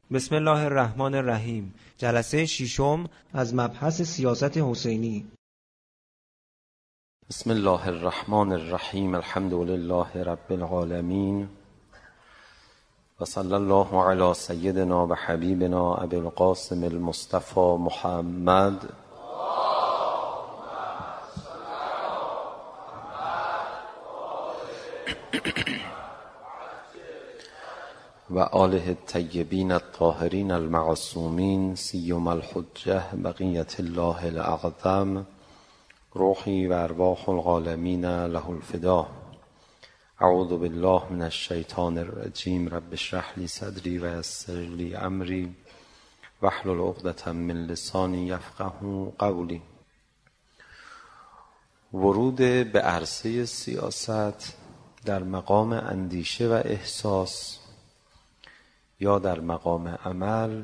بسم الله الرحمن الرحیم. جلسه ششم از مبحث سیاست حسینی. بسم الله الرحمن الرحیم. الحمد لله رب العالمین و صلی الله علی سیدنا و حبیبنا ابی القاسم المصطفى محمد و آله الطیبین الطاهرین المعصومین سیما الحجة بقیة الله الاعظم روحی و ارواح العالمین له الفدا. اعوذ بالله من الشیطان الرجیم. رب اشرح لی صدری و یسر لی امری واحلل عقدة من لسانی یفقهوا قولی. ورود به عرصه سیاست در مقام اندیشه و احساس یا در مقام عمل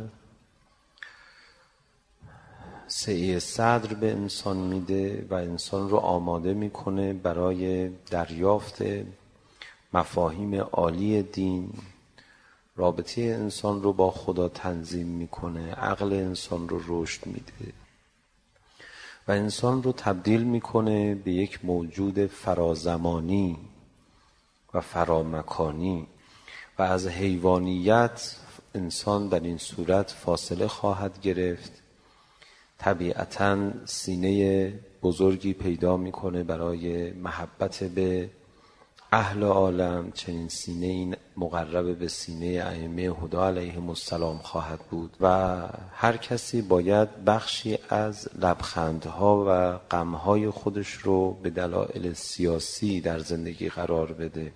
سعی صدر به انسان میده و انسان رو آماده میکنه برای دریافت مفاهیم عالی دین. رابطه انسان رو با خدا تنظیم میکنه، عقل انسان رو رشد میده و انسان رو تبدیل میکنه به یک موجود فرازمانی و فرامکانی و از حیوانیت انسان در این صورت فاصله خواهد گرفت. طبیعتاً سینه بزرگی پیدا میکنه برای محبت به اهل عالم. چنین سینه این مقرب به سینه ائمه هدی علیهم السلام خواهد بود و هر کسی باید بخشی از لبخندها و غمهای خودش رو به دلایل سیاسی در زندگی قرار بده.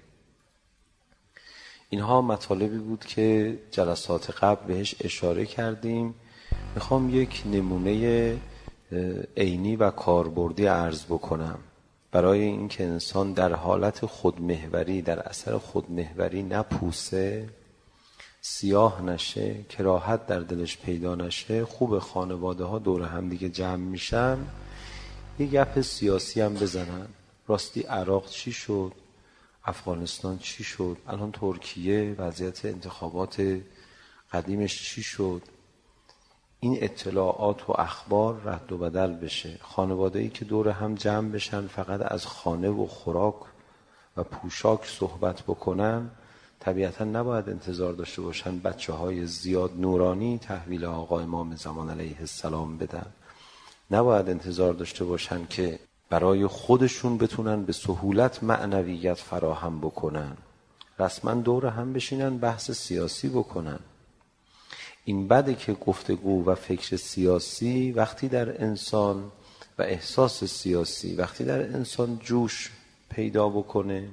اینها مطالبی بود که جلسات قبل بهش اشاره کردیم. میخوام یک نمونه عینی و کاربردی عرض بکنم برای اینکه انسان در حالت خودمحوری، در اثر خودمحوری نپوسه، سیاه نشه، کراهت در دلش پیدا نشه. خوب خانواده ها دور هم دیگه جمع میشن یه گپ سیاسی هم بزنن. راستی عراق چی شد؟ افغانستان چی شد؟ الان ترکیه وضعیت انتخابات قدیمش چی شد؟ این اطلاعات و اخبار رد و بدل بشه. خانواده‌ای که دور هم جمع بشن فقط از خانه و خوراک و پوشاک صحبت بکنن، طبیعتا نباید انتظار داشته باشن بچه‌های زیاد نورانی تحویل آقا امام زمان علیه السلام بدن. نباید انتظار داشته باشن که برای خودشون بتونن به سهولت معنویت فراهم بکنن. رسما دور هم بشینن بحث سیاسی بکنن. این بده که گفتگو و فکر سیاسی وقتی در انسان و احساس سیاسی وقتی در انسان جوش پیدا بکنه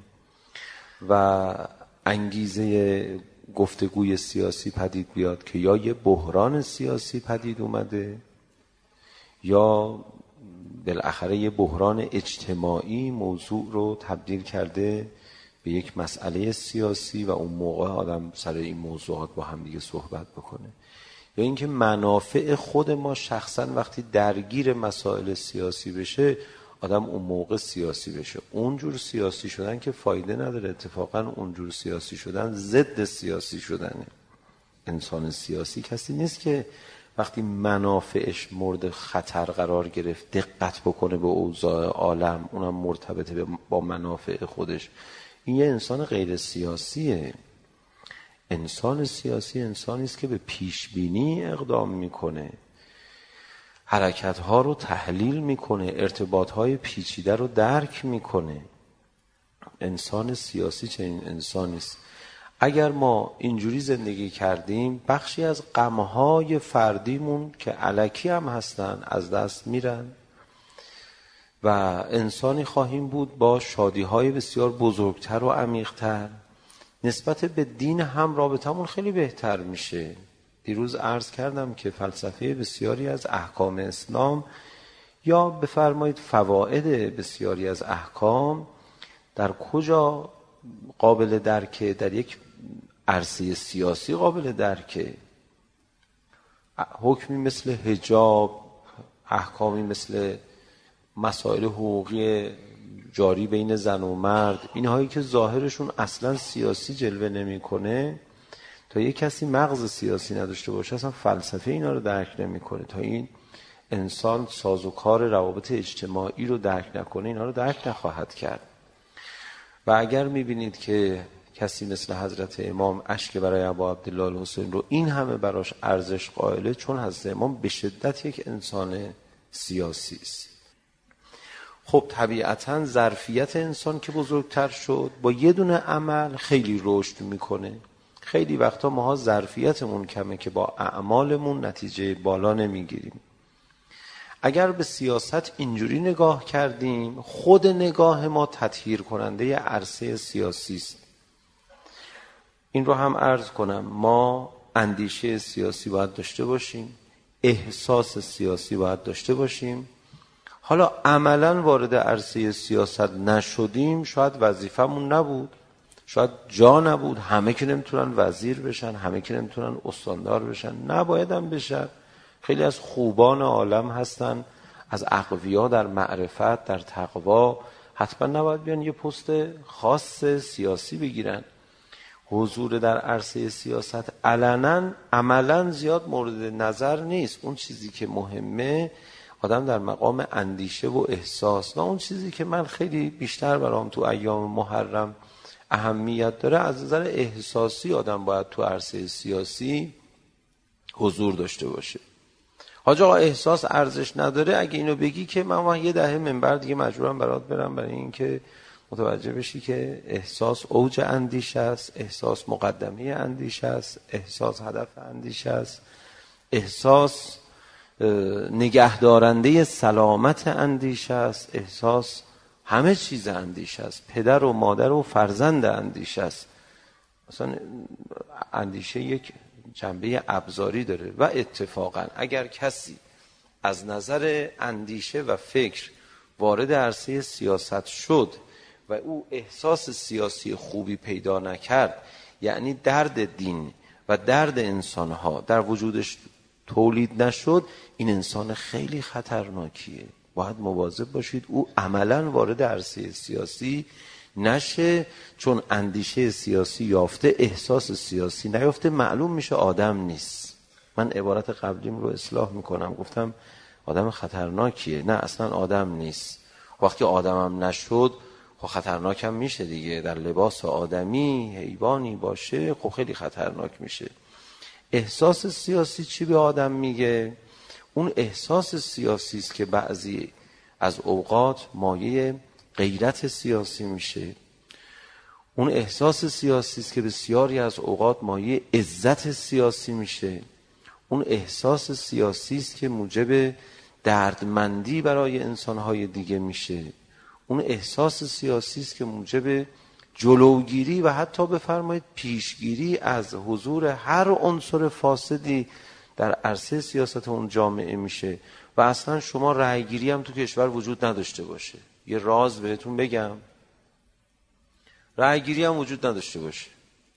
و انگیزه گفتگوی سیاسی پدید بیاد که یا یه بحران سیاسی پدید اومده یا بالاخره یه بحران اجتماعی موضوع رو تبدیل کرده به یک مسئله سیاسی و اون موقع آدم سر این موضوعات با هم دیگه صحبت بکنه. یا اینکه منافع خود ما شخصا وقتی درگیر مسائل سیاسی بشه آدم اون موقع سیاسی بشه. اونجور سیاسی شدن که فایده نداره. اتفاقا اونجور سیاسی شدن ضد سیاسی شدنه. انسان سیاسی کسی نیست که وقتی منافعش مورد خطر قرار گرفت دقت بکنه به اوضاع عالم، اونم مرتبط با منافع خودش. این یه انسان غیر سیاسیه. انسان سیاسی انسانی است که به پیشبینی اقدام میکنه، حرکتها رو تحلیل میکنه، ارتباطهای پیچیده رو درک میکنه. انسان سیاسی چنین انسانی است. اگر ما اینجوری زندگی کردیم بخشی از غمهای فردیمون که الکی هم هستن از دست میرن و انسانی خواهیم بود با شادیهای بسیار بزرگتر و عمیق‌تر. نسبت به دین هم رابطمون خیلی بهتر میشه. دیروز عرض کردم که فلسفه بسیاری از احکام اسلام یا بفرمایید فواید بسیاری از احکام در کجا قابل درکه؟ در یک عرصه سیاسی قابل درکه. حکمی مثل حجاب، احکامی مثل مسائل حقوقی جاری بین زن و مرد، اینهایی که ظاهرشون اصلا سیاسی جلوه نمیکنه تا یک کسی مغز سیاسی نداشته باشه اصلا فلسفه اینا رو درک نمیکنه. تا این انسان سازوکار روابط اجتماعی رو درک نکنه اینا رو درک نخواهد کرد. و اگر میبینید که کسی مثل حضرت امام اشک برای ابا عبدالله الحسین رو این همه براش ارزش قائله، چون حضرت امام به شدت یک انسان سیاسی است. خب طبیعتاً ظرفیت انسان که بزرگتر شد با یه دونه عمل خیلی رشد میکنه. خیلی وقتا ماها ظرفیتمون کمه که با اعمالمون نتیجه بالا نمیگیریم. اگر به سیاست اینجوری نگاه کردیم، خود نگاه ما تطهیر کننده عرصه سیاسی است. این رو هم عرض کنم، ما اندیشه سیاسی باید داشته باشیم، احساس سیاسی باید داشته باشیم. حالا عملاً وارد عرصه سیاست نشدیم، شاید وظیفمون نبود، شاید جا نبود، همه که نمیتونن وزیر بشن، همه که نمیتونن استاندار بشن، نباید هم بشن. خیلی از خوبان عالم هستن، از اقویا در معرفت، در تقوا، حتما نباید بیان یه پست خاص سیاسی بگیرن. حضور در عرصه سیاست علنا عملا زیاد مورد نظر نیست. اون چیزی که مهمه آدم در مقام اندیشه و احساس، و اون چیزی که من خیلی بیشتر برام تو ایام محرم اهمیت داره، از نظر احساسی آدم باید تو عرصه سیاسی حضور داشته باشه. حاج آقا احساس ارزش نداره، اگه اینو بگی که من یه دهه منبر دیگه مجبورم برات برم، برای اینکه متوجه بشی که احساس اوج اندیشه است، احساس مقدمه اندیشه است، احساس هدف اندیشه است، احساس نگهدارنده سلامت اندیشه است، احساس همه چیز اندیشه است، پدر و مادر و فرزند اندیشه است. مثلا اندیشه یک جنبه ابزاری داره و اتفاقا اگر کسی از نظر اندیشه و فکر وارد عرصه سیاست شد و او احساس سیاسی خوبی پیدا نکرد، یعنی درد دین و درد انسانها در وجودش تولید نشد، این انسان خیلی خطرناکیه. باید مواظب باشید او عملاً وارد عرصه سیاسی نشه، چون اندیشه سیاسی یافته، احساس سیاسی نیافته، معلوم میشه آدم نیست. من عبارت قبلیم رو اصلاح میکنم، گفتم آدم خطرناکیه، نه اصلا آدم نیست. وقتی آدمم نشد خب خطرناکم میشه دیگه، در لباس آدمی حیوانی باشه خب خیلی خطرناک میشه. احساس سیاسی چی به آدم میگه؟ اون احساس سیاسی است که بعضی از اوقات مایه غیرت سیاسی میشه. اون احساس سیاسی است که بسیاری از اوقات مایه عزت سیاسی میشه. اون احساس سیاسی است که موجب دردمندی برای انسانهای دیگه میشه. اون احساس سیاسی است که موجب جلوگیری و حتی بفرمایید پیشگیری از حضور هر عنصر فاسدی در عرصه سیاست اون جامعه میشه. و اصلا شما رأیگیری هم تو کشور وجود نداشته باشه، یه راز بهتون بگم، رأیگیری هم وجود نداشته باشه.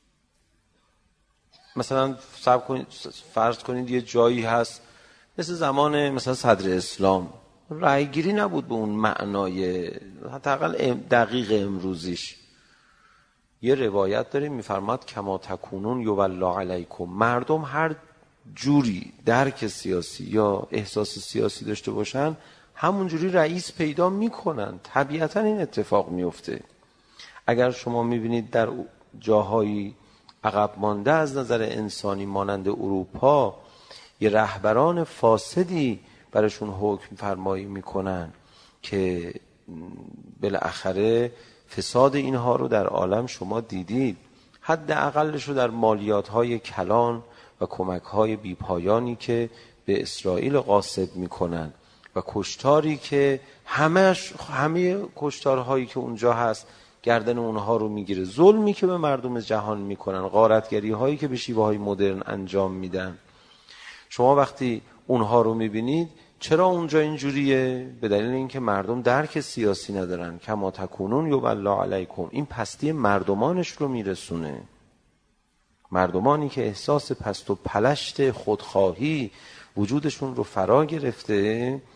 مثلا فرض کنید یه جایی هست مثل زمان مثلا صدر اسلام، رأیگیری نبود به اون معنای حداقل دقیق امروزیش. یه روایت داریم میفرماد کما تکونون یولا علیکم، مردم هر جوری درک سیاسی یا احساس سیاسی داشته باشن همون جوری رئیس پیدا میکنن. طبیعتا این اتفاق میفته. اگر شما میبینید در جاهایی عقب مانده از نظر انسانی مانند اروپا یه رهبران فاسدی برشون حکم فرمایی میکنن که بالاخره فساد اینها رو در عالم شما دیدید، حد اقلش رو در مالیات‌های کلان و کمک‌های بیپایانی که به اسرائیل غاصب میکنن و کشتاری که همه کشتارهایی که اونجا هست گردن اونها رو میگیره، ظلمی که به مردم جهان میکنن، غارتگری هایی که به شیوه های مدرن انجام میدن. شما وقتی اونها رو میبینید چرا اونجا اینجوریه؟ به دلیل اینکه مردم درک سیاسی ندارن. کما تکونون یولا علیکم، این پستی مردمانش رو میرسونه. مردمانی که احساس پست و پلشت خودخواهی وجودشون رو فرا گرفته،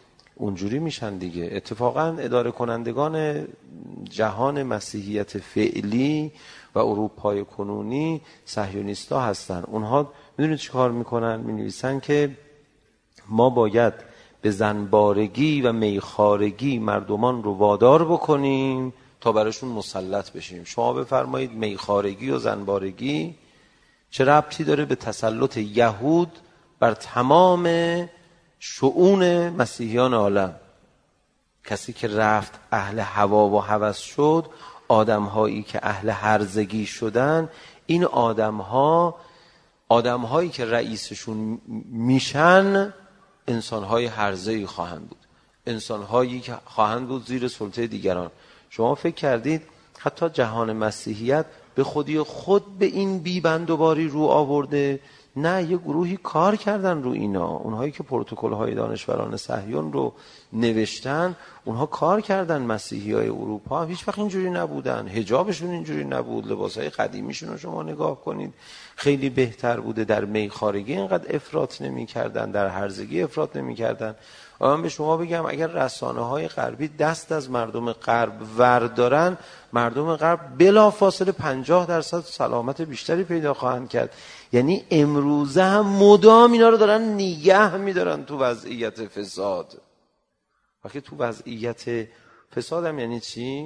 اونجوری میشن دیگه. اتفاقا اداره کنندگان جهان مسیحیت فعلی و اروپای کنونی صهیونیستا هستن. اونها میدونید چی کار میکنن؟ مینویسن که ما باید به زنبارگی و میخارگی مردمان رو وادار بکنیم تا براشون مسلط بشیم. شما بفرمایید میخارگی و زنبارگی چه ربطی داره به تسلط یهود بر تمام شؤون مسیحیان عالم؟ کسی که رفت اهل هوا و هوس شد، آدم‌هایی که اهل هرزگی شدن، این آدم‌هایی که رئیسشون میشن انسان‌های هرزگی خواهند بود، انسان‌هایی که خواهند بود زیر سلطه دیگران. شما فکر کردید حتی جهان مسیحیت به خودی خود به این بی‌بندوباری رو آورده؟ نه، یه گروهی کار کردن رو اینا. اونهایی که پروتکل‌های دانشوران صهیون رو نوشتن، اونها کار کردن. مسیحیای اروپا هیچ وقت اینجوری نبودن، حجابشون اینجوری نبود، لباسای قدیمیشون رو شما نگاه کنید خیلی بهتر بوده. در میخارگی اینقدر افراط نمی‌کردن، در هرزگی افراط نمی‌کردن. من به شما بگم اگر رسانه‌های غربی دست از مردم غرب وردارن، مردم غرب بلافاصله 50% سلامت بیشتری پیدا خواهند کرد. یعنی امروزه هم مدام اینا رو دارن نگه می‌دارن تو وضعیت فساد. وقتی تو وضعیت فساد هم یعنی چی؟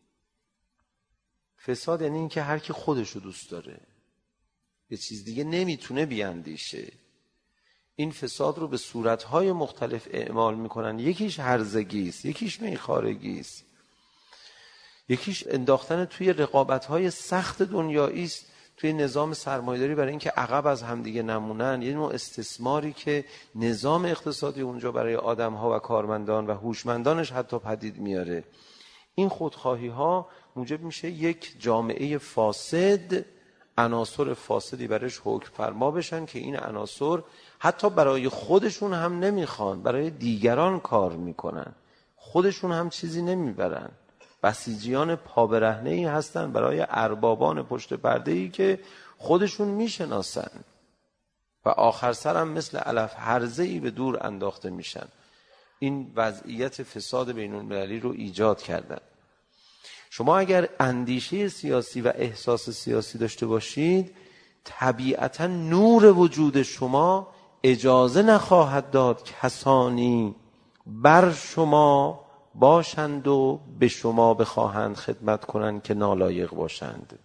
فساد یعنی این که هر کی خودش رو دوست داره، یه چیز دیگه نمیتونه بیاندیشه. این فساد رو به صورت‌های مختلف اعمال میکنن. یکیش هرزگی است، یکیش میخارگی است، یکیش انداختن توی رقابت‌های سخت دنیایی است، توی نظام سرمایه‌داری برای اینکه عقب از همدیگه نمونن. یه نوع استثماری که نظام اقتصادی اونجا برای آدم‌ها و کارمندان و هوشمندانش حتی پدید میاره. این خودخواهی‌ها موجب میشه یک جامعه فاسد، عناصر فاسدی برش حکم فرما بشن که این عناصر حتی برای خودشون هم نمیخوان، برای دیگران کار میکنن، خودشون هم چیزی نمیبرن. بسیجیان پابرهنه‌ای هستن برای اربابان پشت پرده‌ای که خودشون میشناسن و آخر سرم مثل علف هرزه‌ای به دور انداخته میشن. این وضعیت فساد بین‌المللی رو ایجاد کردن. شما اگر اندیشه سیاسی و احساس سیاسی داشته باشید، طبیعتا نور وجود شما اجازه نخواهد داد کسانی بر شما باشند و به شما بخواهند خدمت کنند که نالایق باشند.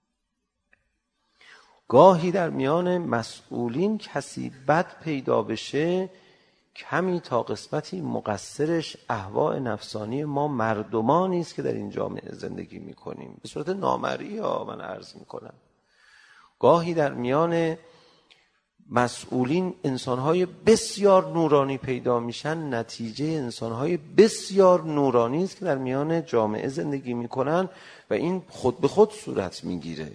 گاهی در میان مسئولین کسی بد پیدا بشه، کمی تا قسمتی مقصرش اهواء نفسانی ما مردمانی است که در این جامعه زندگی میکنیم. به صورت نامرئی من عرض میکنم. گاهی در میان مسئولین انسانهای بسیار نورانی پیدا میشن، نتیجه انسانهای بسیار نورانی است که در میان جامعه زندگی میکنن و این خود به خود صورت میگیره.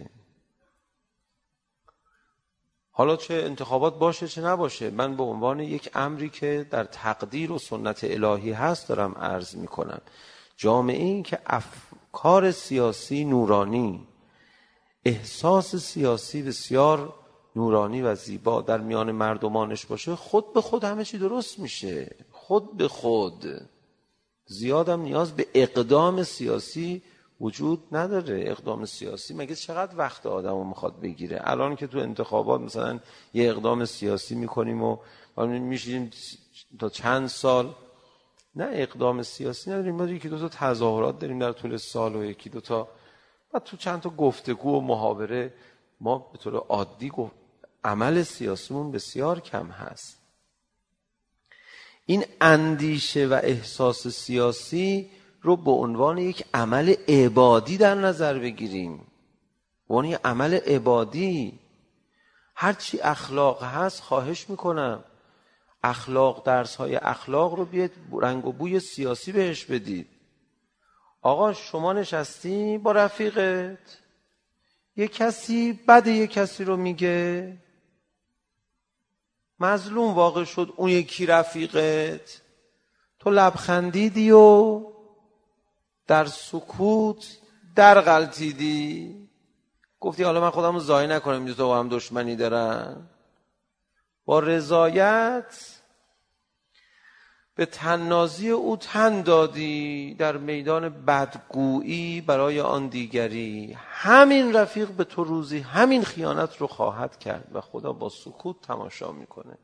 حالا چه انتخابات باشه چه نباشه، من به عنوان یک امری که در تقدیر و سنت الهی هست دارم عرض میکنم. جامعه این که افکار سیاسی نورانی، احساس سیاسی بسیار نورانی و زیبا در میان مردمانش باشه، خود به خود همه چی درست میشه. خود به خود. زیادم نیاز به اقدام سیاسی وجود نداره. اقدام سیاسی مگه چقدر وقت آدمو میخواد بگیره؟ الان که تو انتخابات مثلا یه اقدام سیاسی میکنیم و میشیم تا چند سال، نه اقدام سیاسی نداریم. ما یکی دو تا تظاهرات داریم در طول سال و یکی دو تا بعد تو چند تا گفتگو و محاوره. ما به طور عادی عمل سیاسیمون بسیار کم هست. این اندیشه و احساس سیاسی رو به عنوان یک عمل عبادی در نظر بگیریم. به عنوان یک عمل عبادی. هرچی اخلاق هست خواهش میکنم اخلاق، درس‌های اخلاق رو بیاید رنگ و بوی سیاسی بهش بدید. آقا شما نشستی با رفیقت، یک کسی بد یک کسی رو میگه، مظلوم واقع شد اون یکی رفیقت، تو لبخندیدی و در سکوت در غلطیدی، گفتی حالا من خودم رو ضایع نکنم این دو تا با هم دشمنی دارن. با رضایت به طنازی او تن دادی، در میدان بدگویی برای آن دیگری. همین رفیق به تو روزی همین خیانت رو خواهد کرد و خدا با سکوت تماشا میکنه.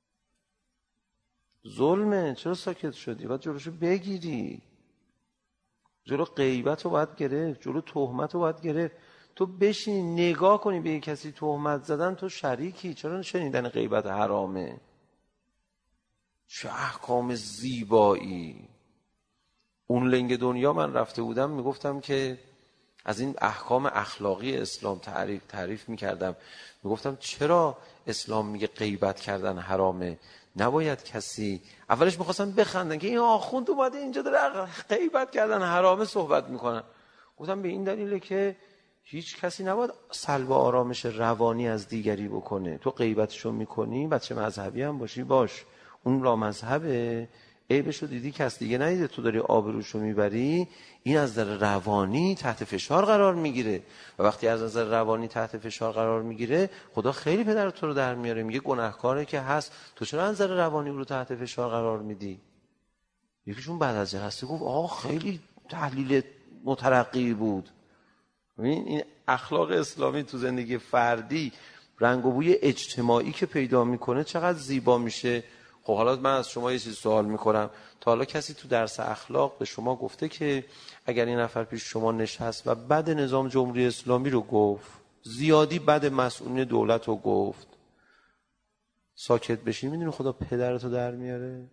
ظلمه، چرا ساکت شدی؟ باید جلوشو بگیری. جلو غیبت رو باید گرفت، جلو تهمت رو باید گرفت. تو بشینی نگاه کنی به یک کسی تهمت زدن، تو شریکی. چرا شنیدن غیبت حرامه؟ چه احکام زیبایی. اون لنگ دنیا من رفته بودم میگفتم که از این احکام اخلاقی اسلام تعریف میکردم. میگفتم چرا اسلام میگه غیبت کردن حرامه؟ نباید کسی، اولش میخواستن بخندن که این آخوند اومده اینجا داره غیبت کردن حرامه صحبت میکنن. گفتم به این دلیله که هیچ کسی نباید سلب آرامش روانی از دیگری بکنه. تو غیبتشو میکنی، بچه مذهبی هم باشی باش، اون لا مذهبه، عیبشو دیدی کس دیگه ندیده، تو داری آبروشو میبری، این از نظر روانی تحت فشار قرار میگیره و وقتی از نظر روانی تحت فشار قرار میگیره خدا خیلی پدر تو رو در میاره، میگه گناهکاره که هست، تو چرا از نظر روانی رو تحت فشار قرار میدی؟ یکیشون بعد از جلسه گفت خیلی تحلیل مترقی بود. این اخلاق اسلامی تو زندگی فردی رنگ و بوی اجتماعی که پیدا میکنه چقدر زیبا میشه. خب حالا من از شما یه چیز سوال میکنم، تا حالا کسی تو درس اخلاق به شما گفته که اگر این نفر پیش شما نشست و بد نظام جمهوری اسلامی رو گفت، زیادی بد مسئولین دولت رو گفت، ساکت بشین؟ میدونی خدا پدرتو در میاره؟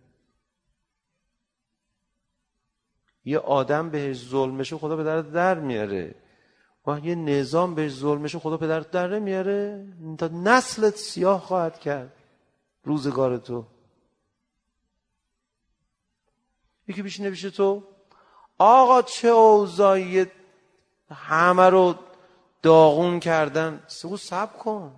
یه آدم بهش ظلم بشه خدا پدرت در میاره، و یه نظام بهش ظلم بشه خدا پدرت در میاره، تا نسلت سیاه خواهد کرد روزگار تو. یکی پیش نمیشه تو آقا چه اوضاعی، همه رو داغون کردن، صبر کن.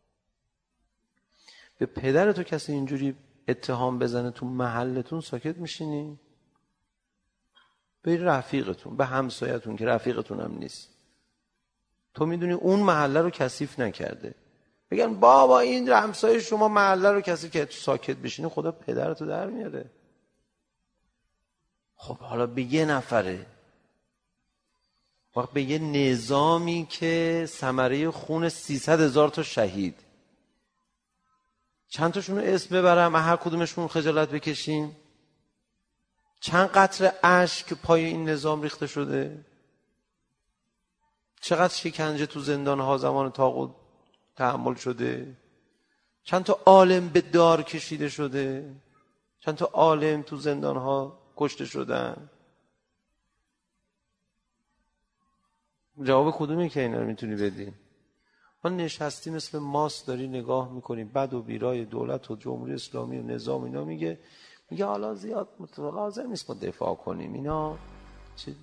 به پدر تو کسی اینجوری اتهام بزنه تو محلتون، ساکت میشینی؟ به رفیقتون، به همسایتون که رفیقتون هم نیست، تو میدونی اون محله رو کثیف نکرده، بگن بابا این همسایه شما محله رو کثیف کرد، ساکت بشینی خدا پدرتو در میاره. خب حالا به یه نفره، وقت به یه نظامی که ثمره خون 300,000 تا شهید، چند تاشون رو اسم ببرم، هر کدومشون خجالت بکشیم؟ چند قطره اشک پای این نظام ریخته شده؟ چقدر شکنجه تو زندان‌ها زمان طاغوت تحمل شده؟ چند تا عالم به دار کشیده شده؟ چند تا عالم تو زندان‌ها کشته شدن؟ جواب کدومه که اینا رو میتونی بدی؟ ما نشستی مثل ماست داری نگاه میکنیم بد و بیرای دولت و جمهوری اسلامی و نظام اینا، میگه حالا زیاد لازم نیست ما دفاع کنیم، اینا چه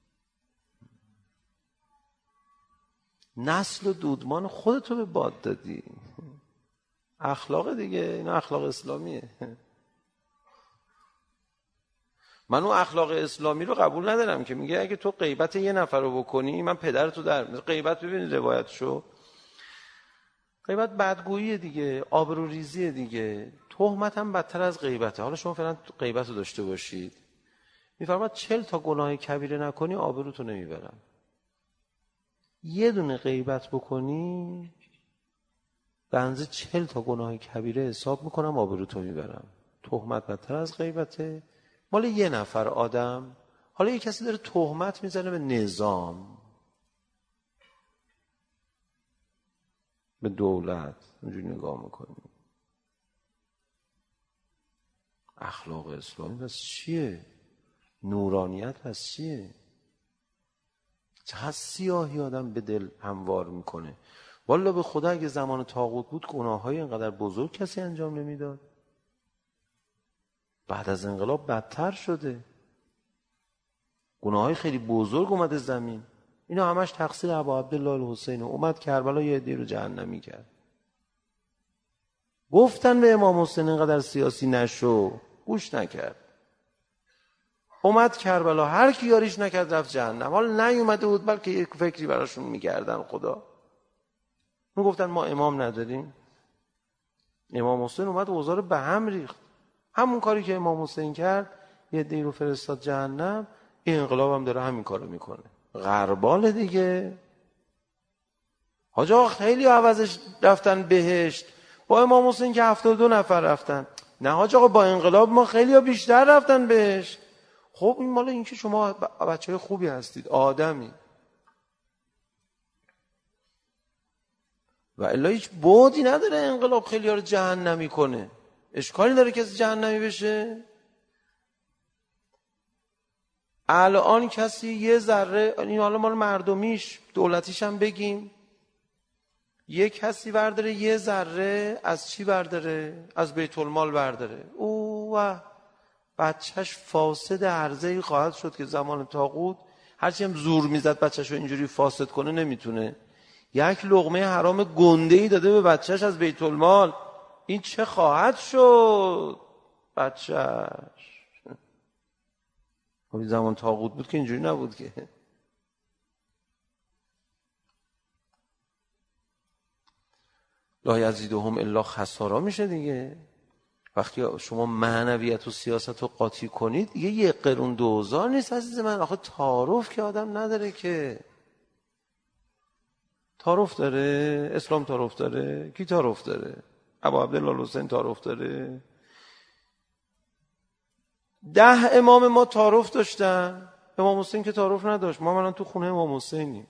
نسل و دودمان خودتو به باد دادی. اخلاق دیگه، اینا اخلاق اسلامیه. من اون اخلاق اسلامی رو قبول ندارم که میگه اگه تو غیبت یه نفر رو بکنی من پدرتو در غیبت. ببینید روایتشو، غیبت بدگویی دیگه، آبروریزی دیگه، تهمت هم بدتر از غیبته. حالا شما فعلا غیبت رو داشته باشید، میفرماد 40 تا گناه کبیره نکنی آبروتو نمیبرم. یه دونه غیبت بکنی بنز 40 تا گناه کبیره حساب میکنم، آبروتو میبرم. تهمت بدتر از غیبته، مال یه نفر آدم. حالا یه کسی داره تهمت میزنه به نظام، به دولت، اونجوری نگاه میکنی. اخلاق اسلامی پس چیه؟ نورانیت پس چیه؟ چقدر سیاهی آدم به دل هموار میکنه. والا به خدا اگه زمان طاغوت بود گناههای اینقدر بزرگ کسی انجام نمیداد. بعد از انقلاب بدتر شده، گناههای خیلی بزرگ اومده زمین. اینا همش تقصیر ابا عبدالله الحسین، اومد کربلا یه عده رو جهنمی کرد. گفتن به امام حسین اینقدر سیاسی نشو، گوش نکرد، اومد کربلا، هر کی یاریش نکرد رفت جهنم. حالا نیومده بود بلکه یک فکری براشون میکردن. خدا میگفتن ما امام نداریم. امام حسین اومد اوضاع رو به هم ریخت. همون کاری که امام حسین کرد، یه عده‌ای رو فرستاد جهنم، این انقلاب هم داره همین کارو میکنه. غربال دیگه. حاج آقا خیلی عوضش رفتن بهشت، با امام حسین که 72 نفر رفتن. نه حاج آقا، با انقلاب ما خیلی بیشتر رفتن بهشت. خب این مال این که شما بچهای خوبی هستید، آدمی، و الا هیچ بعدی نداره انقلاب خیلی ها رو جهنمی کنه. اشکالی داره کسی جهنمی بشه؟ الان کسی یه ذره، این حالا مال مردمیش، دولتیش هم بگیم، یه کسی برداره یه ذره از چی برداره؟ از بیت المال برداره، اوه بچهش فاسد عرضه‌ای خواهد شد که زمان طاغوت هرچی هم زور میزد بچهش رو اینجوری فاسد کنه نمیتونه. یک لقمه حرام گنده‌ای داده به بچهش از بیت المال، این چه خواهد شد بچهش؟ خب زمان طاغوت بود که اینجوری نبود که. لا یزیدهم الا خسارا میشه دیگه. وقتی شما معنویت و سیاست رو قاطی کنید دیگه یه قرون 2000 نیست عزیز من. آخه تعارف که آدم نداره که. تعارف داره؟ اسلام تعارف داره؟ کی تعارف داره؟ ابا عبدالله حسین تعارف داره؟ 10 امام ما تعارف داشتن، امام حسین که تعارف نداشت. ما الان تو خونه امام حسینیم.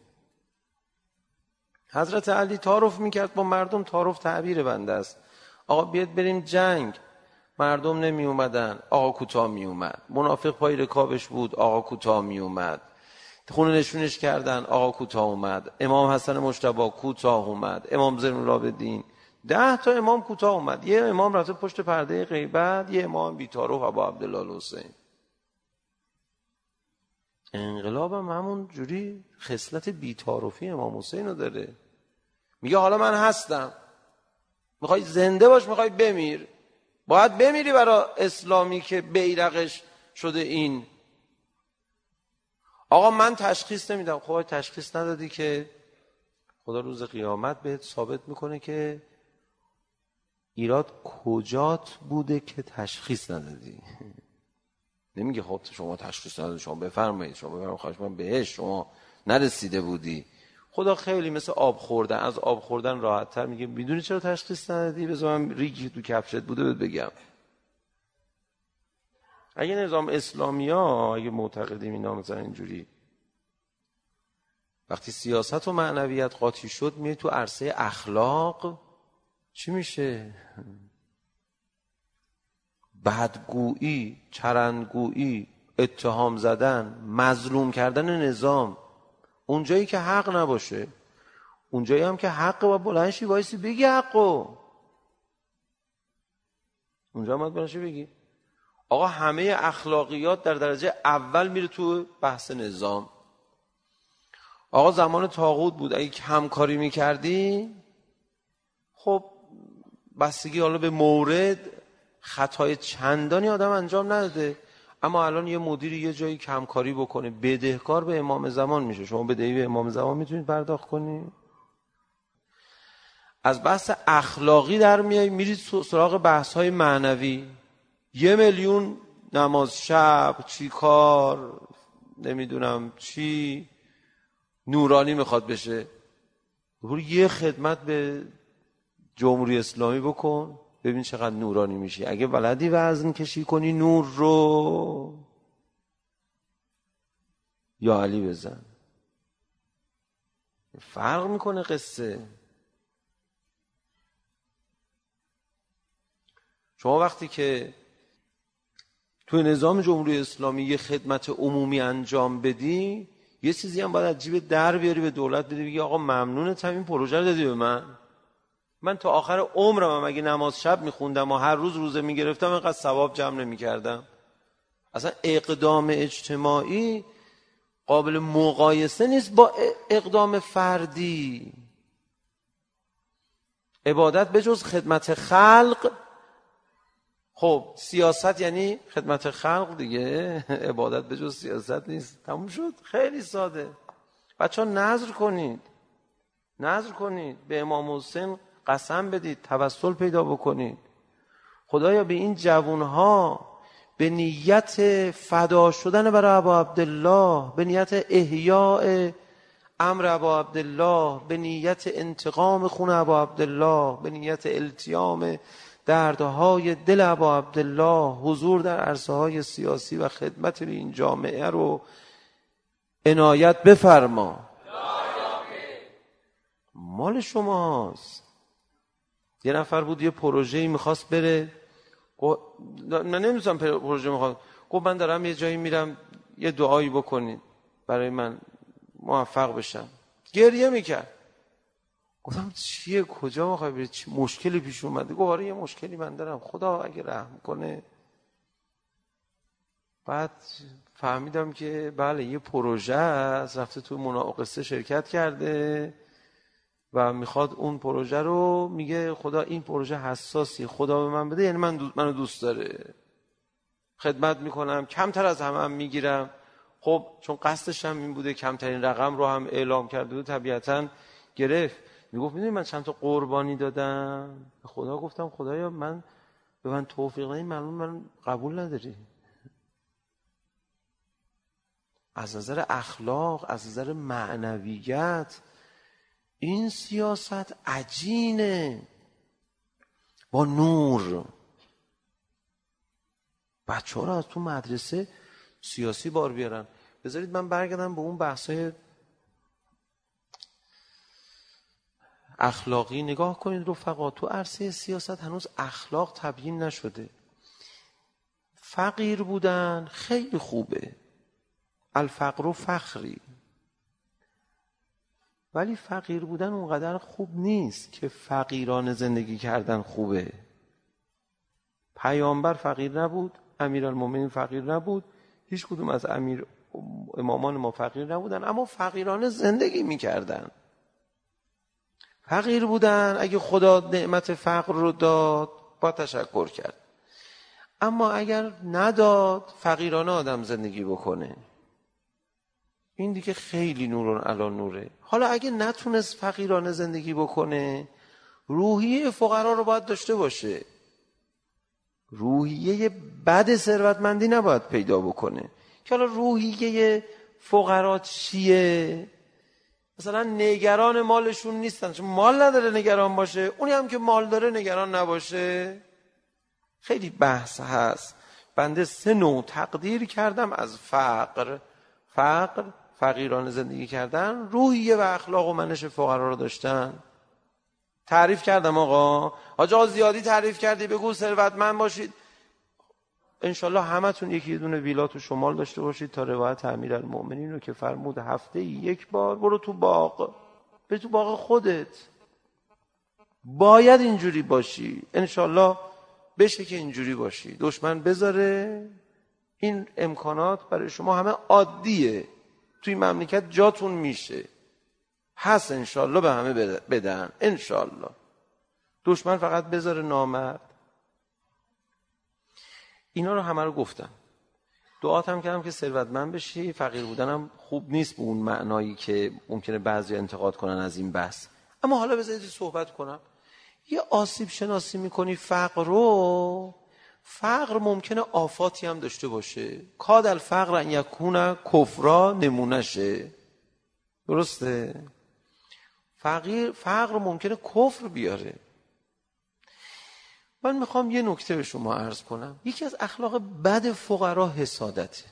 حضرت علی تعارف میکرد با مردم، تعارف تعبیر بنده است. آقا بیاد بریم جنگ، مردم نمی اومدن، آقا کوتاه می اومد. منافق پای رکابش بود، آقا کوتاه می اومد. خونه نشونش کردن، آقا کوتاه اومد. امام حسن مجتبی کوتاه اومد. امام زین العابدین، 10 تا امام کوتاه اومد. یه امام رفته پشت پرده غیبت، یه امام بی‌تعارف ابا عبدالله حسین. انقلاب هم همون جوری خصلت بی‌تعارفی امام حسین رو داره. میگه حالا من هستم، میخوای زنده باش، میخوای بمیر، باید بمیری برای اسلامی که بیرقش شده این. آقا من تشخیص نمیدم. خب تشخیص ندادی که خدا روز قیامت بهت ثابت میکنه که ایراد کجات بوده که تشخیص ندادی. نمیگه خب شما تشخیص ندادی، شما بفرمایید، شما بفرمایید، خواهش من بهش شما نرسیده بودی. خدا خیلی مثل آب خوردن، از آب خوردن راحت تر میگه میدونی چرا تشخیص ندادی؟ بذار من ریگی تو کفشت بوده بهت بگم. اگه نظام اسلامی ها، اگه معتقدیم اینا مثلا اینجوری، وقتی سیاست و معنویت قاطی شد میای تو عرصه اخلاق، چی میشه؟ بدگویی، چرندگویی، اتهام زدن، مظلوم کردن نظام. اونجایی که حق نباشه، اونجایی هم که حق با بلندشی وایسی بگی حقو. اونجا هم بلندشی بگی. آقا همه اخلاقیات در درجه اول میره تو بحث نظام. آقا زمان طاغوت بود، اگه همکاری میکردی خب بستگی حالا به مورد، خطای چندانی آدم انجام نداده. اما الان یه مدیری یه جایی کمکاری بکنه، بدهکار به امام زمان میشه. شما بدهی به امام زمان میتونید پرداخت کنی؟ از بحث اخلاقی در میای میرید سراغ بحث های معنوی. 1 میلیون نماز شب، چی کار، نمیدونم چی، نورانی میخواد بشه. برو یه خدمت به جمهوری اسلامی بکن، ببین چقدر نورانی میشی. اگه بلدی وزن کشی کنی نور رو، یا علی بزن، فرق میکنه قصه. شما وقتی که توی نظام جمهوری اسلامی یه خدمت عمومی انجام بدی، یه چیزی هم باید از جیب در بیاری به دولت بدی، بگی آقا ممنونتم این پروژه رو دادی به من تا آخر عمرم اگه نماز شب میخوندم و هر روز روزه میگرفتم اینقدر ثواب جمع نمیکردم. اصلا اقدام اجتماعی قابل مقایسه نیست با اقدام فردی. عبادت به جز خدمت خلق، خب سیاست یعنی خدمت خلق دیگه. عبادت به جز سیاست نیست. تموم شد. خیلی ساده. بچه‌ها نذر کنید، به امام حسین قسم بدید، توسل پیدا بکنید. خدایا به این جوانها به نیت فدا شدن برای ابا عبدالله، به نیت احیاء امر ابا عبدالله، به نیت انتقام خون ابا عبدالله، به نیت التیام دردهای دل ابا عبدالله، حضور در عرصه های سیاسی و خدمت به این جامعه رو عنایت بفرما. مال شماست. یه نفر بود یه پروژه‌ای میخواست بره، من نمی‌دونم پروژه میخواد، گفت من دارم یه جایی میرم یه دعایی بکنید برای من موفق بشم. گریه میکرد. گفتم چیه، کجا میخوای بری، چه مشکلی پیش اومده؟ گفت آره یه مشکلی من دارم، خدا اگه رحم کنه. بعد فهمیدم که بله یه پروژه است، رفته تو مناقصه شرکت کرده و میخواد اون پروژه رو، میگه خدا این پروژه حساسی، خدا به من بده، یعنی منو دوست داره، خدمت میکنم، کمتر از همه هم میگیرم. خب چون قصدش هم این بوده، کمترین رقم رو هم اعلام کرده بود، طبیعتاً گرفت. میگفت میدونی من چند تا قربانی دادم به خدا، گفتم خدایا به من توفیق ندی، معلوم من قبول نداری. از نظر اخلاق، از نظر معنویت این سیاست عجینه با نور. بچه ها رو از تو مدرسه سیاسی بار بیارن. بذارید من برگردم به اون بحثای اخلاقی. نگاه کنید رفقا، تو عرصه سیاست هنوز اخلاق تبیین نشده. فقیر بودن خیلی خوبه، الفقر فخری، ولی فقیر بودن اونقدر خوب نیست که فقیرانه زندگی کردن خوبه. پیامبر فقیر نبود، امیرالمومنین فقیر نبود، هیچ کدوم از امامان ما فقیر نبودن، اما فقیرانه زندگی میکردن. فقیر بودن، اگه خدا نعمت فقر رو داد با تشکر کرد، اما اگر نداد فقیرانه آدم زندگی بکنه، این دیگه خیلی نورون علی نوره. حالا اگه نتونست فقیرانه زندگی بکنه، روحیه فقرا رو باید داشته باشه. روحیه بد ثروتمندی نباید پیدا بکنه. که حالا روحیه فقرا چیه؟ مثلا نگران مالشون نیستن، چون مال نداره نگران باشه، اونی هم که مال داره نگران نباشه. خیلی بحث هست. بنده 3 نوع تقدیر کردم از فقر: فقیرانه زندگی کردن، روحیه و اخلاق و منش فقرا رو داشتن. تعریف کردم آقا. آقا زیادی تعریف کردی، بگو ثروتمند باشید. انشالله همتون یکی دونه ویلا تو شمال داشته باشید، تا روایت امیرالمومنین رو که فرمود هفته 1 بار برو تو باغ، به تو باغ خودت. باید اینجوری باشی، انشالله بشه که اینجوری باشی. دشمن بذاره این امکانات برای شما همه عادیه، توی مملکت جاتون میشه، هست، انشالله به همه بدن، انشالله. دشمن فقط بذاره نامرد. اینا رو همه رو گفتم. دعات هم کردم که ثروتمند بشی. فقیر بودنم خوب نیست به اون معنایی که ممکنه بعضی انتقاد کنن از این بحث. اما حالا بذارید صحبت کنم. یه آسیب شناسی میکنی فقر رو. فقر ممکنه آفاتی هم داشته باشه. کاد الفقر ان یکون کفرا نمونشه. درسته؟ فقر ممکنه کفر بیاره. من میخوام یه نکته به شما عرض کنم. یکی از اخلاق بد فقرا حسادته.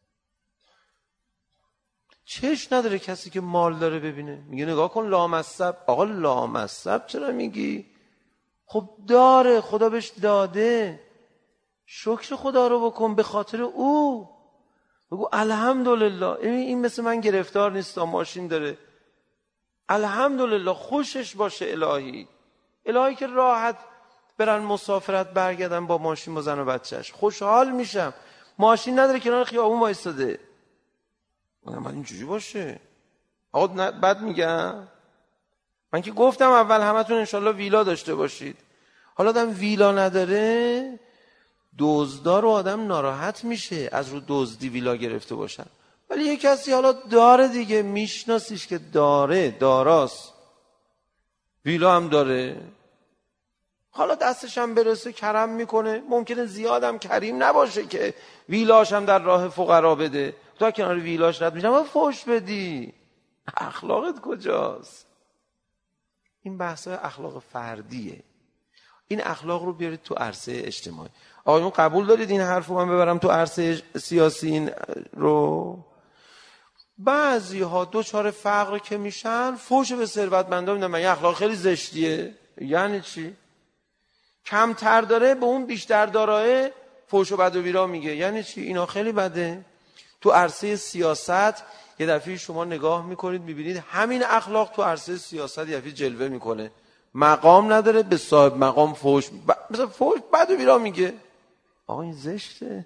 چش نداره کسی که مال داره ببینه، میگه نگاه کن لامصب. آقا لامصب چرا میگی؟ خب داره، خدا بهش داده، شکر خدا رو بکن به خاطر او. بگو الحمدلله. این مثل من گرفتار نیست، ماشین داره، الحمدلله، خوشش باشه الهی که راحت برن مسافرت برگردن با ماشین با زن و بچهش، خوشحال میشم. ماشین نداره کنار خیابون وایساده. من اینجوری باشه. آقا بد میگم؟ من که گفتم اول همتون انشالله ویلا داشته باشید. حالا آدم ویلا نداره، دزدار و آدم ناراحت میشه از رو دزدی ویلا گرفته باشن. ولی یه کسی حالا داره دیگه، میشناسیش که داره، داراست، ویلا هم داره، حالا دستش هم برسه کرم میکنه، ممکنه زیادم کریم نباشه که ویلاش هم در راه فقرا بده، تا کنار ویلاش رد میشم فحش بدی. اخلاقت کجاست؟ این بحث اخلاق فردیه. این اخلاق رو بیارید تو عرصه اجتماعی. آقایون قبول دارید این حرف رو من ببرم تو عرصه سیاسی این رو؟ بعضی ها دوچار فقر که میشن فحش به ثروتمندا میدن. من اخلاق خیلی زشتیه. یعنی چی؟ کمتر داره به اون بیشتر داراه فحش و بد و بیرا میگه. یعنی چی؟ اینا خیلی بده. تو عرصه سیاست یه دفعه شما نگاه میکنید میبینید همین اخلاق تو عرصه سیاست یه دفعه جلوه میکنه. مقام نداره به صاحب مقام فحش مثلا فحش بد و بیرا میگه. آقا این زشته.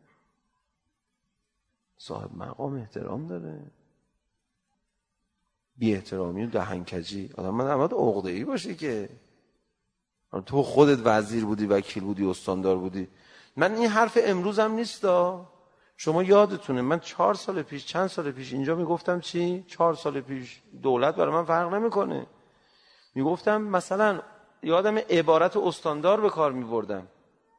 صاحب مقام احترام داره. بی احترامی و دهنکجی آدم من نباید عقده‌ای باشه که تو خودت وزیر بودی، وکیل بودی، استاندار بودی. من این حرف امروزم نیستا. شما یادتونه من 4 سال پیش چند سال پیش اینجا میگفتم چی؟ 4 سال پیش دولت برای من فرق نمیکنه. میگفتم مثلا یادم عبارت استاندار به کار میبردم.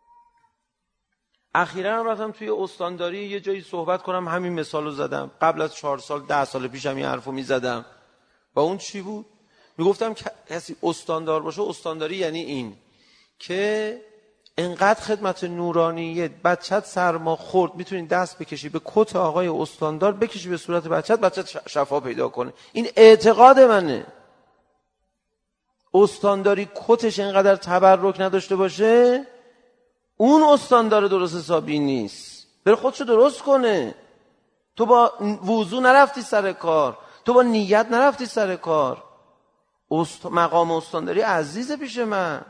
اخیراً هم رفتم توی استانداری یه جایی صحبت کنم همین مثالو زدم. قبل از 4 سال 10 سال پیش هم این حرفو میزدم. و اون چی بود؟ میگفتم کسی استاندار باشه، استانداری یعنی این که انقدر خدمت نورانیه، بچت سرما خورد میتونی دست بکشی به کت آقای استاندار، بکشی به صورت بچت شفا پیدا کنه. این اعتقاد منه. استانداری کتش انقدر تبرک نداشته باشه اون استاندار درست حسابی نیست. بره خودشو درست کنه. تو با وضو نرفتی سر کار، تو با نیت نرفتی سر کار. مقام استانداری عزیزه پیش من،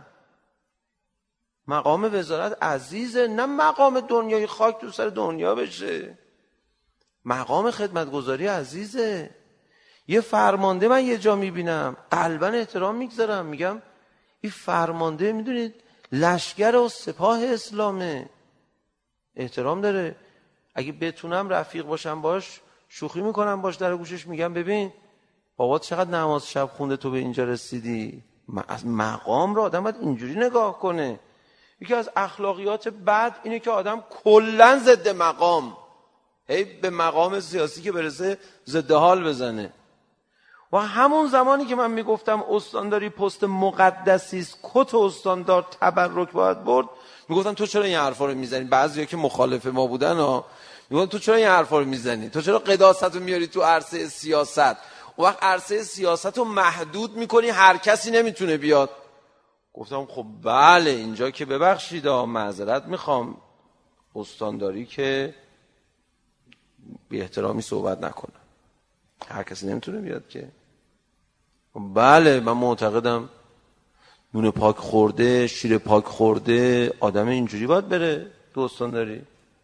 مقام وزارت عزیزه، نه مقام دنیای خاک تو سر دنیا بشه. مقام خدمتگزاری عزیزه. یه فرمانده من یه جا میبینم قلبا احترام میگذارم، میگم این فرمانده میدونید لشکر و سپاه اسلامه، احترام داره. اگه بتونم رفیق باشم باش شوخی میکنم باش در گوشش میگم ببین بابات چقدر نماز شب خونده تو به اینجا رسیدی. از مقام رو آدم باید اینجوری نگاه کنه. یکی از اخلاقیات بد اینه که آدم کلن ضد مقام، به مقام سیاسی که برسه ضد حال بزنه. و همون زمانی که من میگفتم استانداری پست مقدسی است، کت استاندار تبرک باید برد، میگفتم تو چرا این حرفا رو میزنی؟ بعضیا که مخالف ما بودن میگفتن تو چرا این حرفا رو میزنی؟ تو چرا قداست رو میاری تو عرصه سیاست؟ اون وقت عرصه سیاست رو محدود میکنی، هر کسی نمیتونه بیاد. گفتم خب بله اینجا که ببخشید معذرت میخوام، استانداری که بی احترامی صحبت نکنه، هر کسی نمیتونه بیاد که. بله من معتقدم نون پاک خورده، شیر پاک خورده، آدم اینجوری باید بره تو استانداری.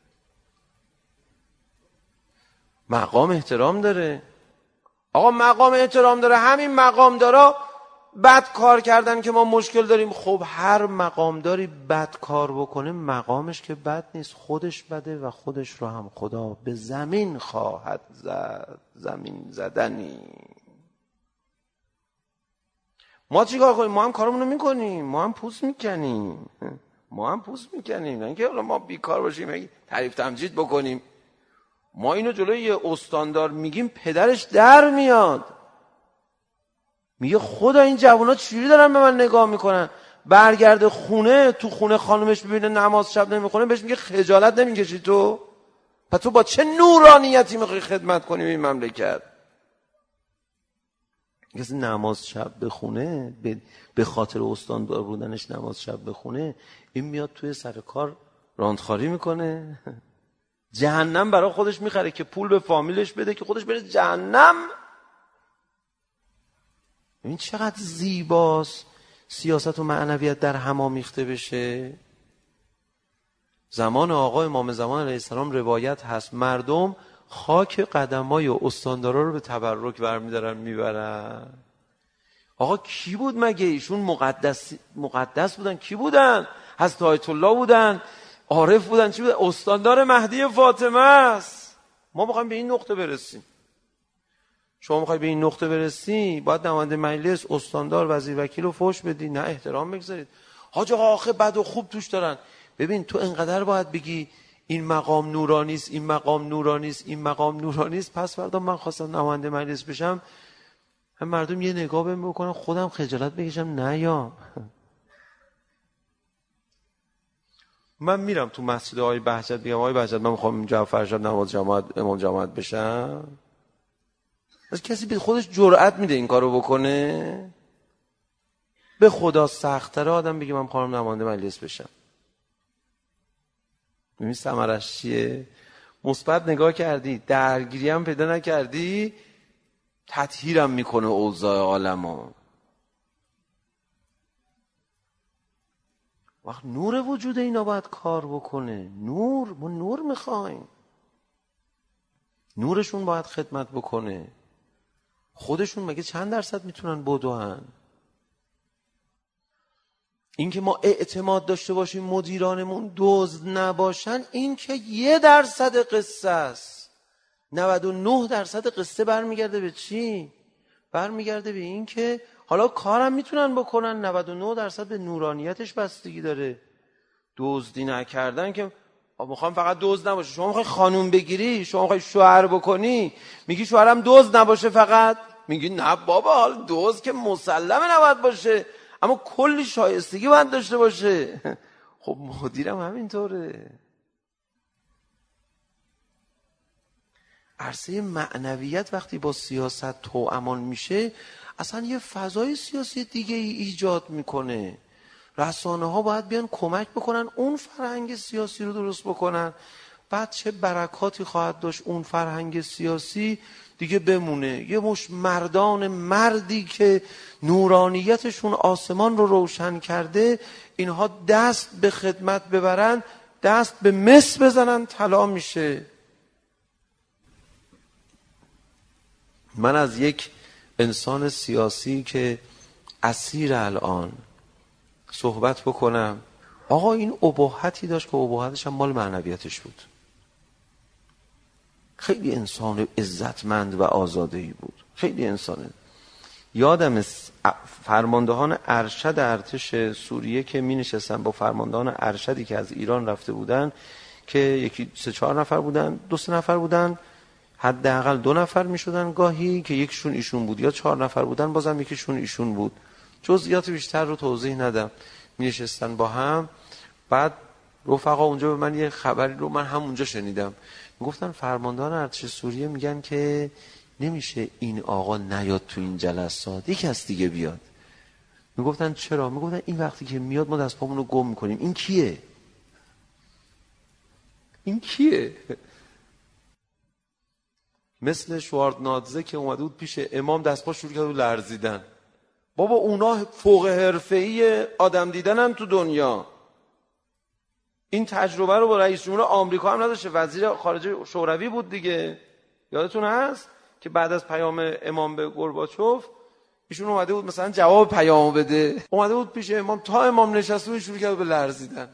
مقام احترام داره. آقا مقام احترام داره. همین مقام دارا بد کار کردن که ما مشکل داریم. خب هر مقامداری بد کار بکنه مقامش که بد نیست، خودش بده و خودش رو هم خدا به زمین خواهد زد. زمین زدنی. ما چی کار کنیم؟ ما هم کارمونو میکنیم، ما هم پوست میکنیم، نه اینکه ما بیکار باشیم تعریف تمجید بکنیم. ما اینو جلوی یه استاندار میگیم پدرش در میاد، میگه خدا این جوونا چجوری دارن به من نگاه میکنن. برگرده خونه، تو خونه خانومش ببینه نماز شب نمیخونه، بهش میگه خجالت نمیکشی تو؟ پس تو با چه نورانیتی میخوای خدمت کنی این مملکت؟ کسی نماز شب بخونه به خاطر استاندار بودنش نماز شب بخونه، این میاد توی سر کار راندخاری میکنه، جهنم برای خودش میخره که پول به فامیلش بده که خودش بره جهنم. این چقدر زیباست سیاست و معنویت در هم آمیخته بشه. زمان آقا امام زمان علیه السلام روایت هست مردم خاک قدمای استاندارا رو به تبرک برمیدارن میبرن. آقا کی بود مگه؟ ایشون مقدس بودن؟ کی بودن؟ حضرت آیت الله بودن؟ عارف بودن؟ چی بودن؟ استاندار مهدی فاطمه است. ما میخوایم به این نقطه برسیم. شما میخوای به این نقطه برسی باید نماینده مجلس، استاندار، وزیر، وکیل رو فحش بدی؟ نه احترام بگذارید. حاج آقا آخه بد و خوب توش دارن. ببین تو انقدر باید بگی این مقام نورانی است، این مقام نورانی است، این مقام نورانی است، پس فردا من خواستم نماینده مجلس بشم، هم مردم یه نگاه بهم بکنن، خودم خجالت بکشم نه. من میرم تو مسجد آقای بهجت میگم آقای بهجت من میخوام اینجا فرشاد نماز جماعت امام جماعت بشم. از کسی به خودش جرأت میده این کارو بکنه؟ به خدا سخت‌تره آدم بگه من میخوام نماینده مجلس بشم. ببین ثمرش چیه؟ مثبت نگاه کردی، درگیری هم پیدا نکردی، تطهیرم میکنه اوضاع عالمو. وقت نور وجود اینا باید کار بکنه. ما نور میخوایم. نورشون باید خدمت بکنه. خودشون مگه چند درصد میتونن بدوهن؟ این که ما اعتماد داشته باشیم مدیرانمون دزد نباشن، این که 1% قصه است. 99% قصه برمیگرده به چی؟ برمیگرده به این که حالا کارم میتونن بکنن، 99% به نورانیتش بستگی داره. دزدی نکردن که میخوام فقط دزد نباشه. شما میخوای خانوم بگیری، شما میخوای شوهر بکنی، میگی شوهرم دزد نباشه فقط، میگی نه بابا حالا دزد که مسلمه نباید باشه، اما کلی شایستگی باید داشته باشه. خب مدیرم همینطوره. عرصه معنویت وقتی با سیاست توأمان میشه، اصلا یه فضای سیاسی دیگه ای ایجاد میکنه. رسانه ها باید بیان کمک بکنن اون فرهنگ سیاسی رو درست بکنن. بعد چه برکاتی خواهد داشت اون فرهنگ سیاسی دیگه بمونه. یه مش مردی که نورانیتشون آسمان رو روشن کرده، اینها دست به خدمت ببرن، دست به مس بزنن، طلا میشه. من از یک انسان سیاسی که اسیر الان صحبت بکنم. آقا این اباحتی داشت که اباحتش هم مال معنویتش بود. خیلی انسان عزتمند و آزاده‌ای بود. خیلی انسانه. یادم فرماندهان ارشد ارتش سوریه که می نشستن با فرماندهان ارشدی که از ایران رفته بودن، که یکی 3-4 نفر بودن، 2-3 نفر بودن، حداقل 2 نفر می شدن گاهی که یکشون ایشون بود، یا 4 نفر بودن بازم یکیشون ایشون بود. جزئیات بیشتر رو توضیح ندم. می نشستن با هم. بعد رفقا اونجا به من یه خبری رو من همونجا شنیدم، میگفتن فرماندهان ارتش سوریه میگن که نمیشه این آقا نیاد تو این جلسات، یکی از دیگه بیاد. میگفتن چرا؟ میگفتن این وقتی که میاد ما دست پامون رو گم میکنیم. این کیه؟ این کیه؟ مثل شواردنادزه که اومده بود پیش امام، دست پا شروع کرد لرزیدن. بابا اونا فوق حرفه‌ای آدم دیدنن تو دنیا. این تجربه رو با رئیس جمهور آمریکا هم نداشته، وزیر خارجه شوروی بود دیگه، یادتون هست که بعد از پیام امام به گورباچوف ایشون اومده بود مثلا جواب پیامو بده، اومده بود پیش امام، تا امام نشسته بود شروع کرد به لرزیدن.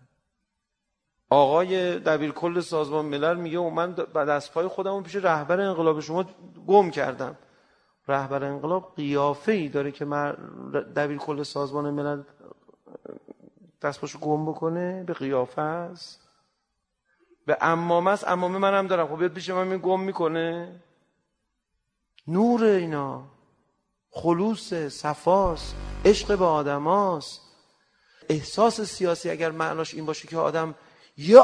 آقای دبیرکل سازمان ملل میگه من بعد از پای خودمون پیش رهبر انقلاب شما گم کردم. رهبر انقلاب قیافه‌ای داره که دبیرکل سازمان ملل دست پاشو گم بکنه؟ به قیافه است، به عمامه است. عمامه منم دارم، خب بیاد پیش من گم میکنه؟ نور اینا خلوص، صفاست، عشق به آدماست. احساس سیاسی اگر معناش این باشه که آدم یک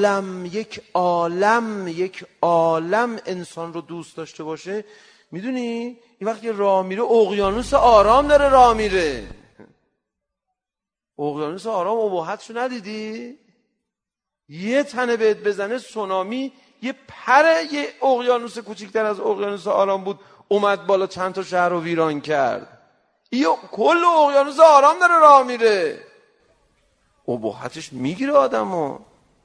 عالم انسان رو دوست داشته باشه، میدونی این وقتی راه میره اقیانوس آرام داره راه میره. اقیانوس آرام اباحتشو ندیدی؟ یه تنه بهت بزنه سونامی، یه اقیانوس کوچیکتر از اقیانوس آرام بود اومد بالا چند تا شهر رو ویران کرد. کل اقیانوس آرام داره راه میره. اباحتش میگیره آدمو.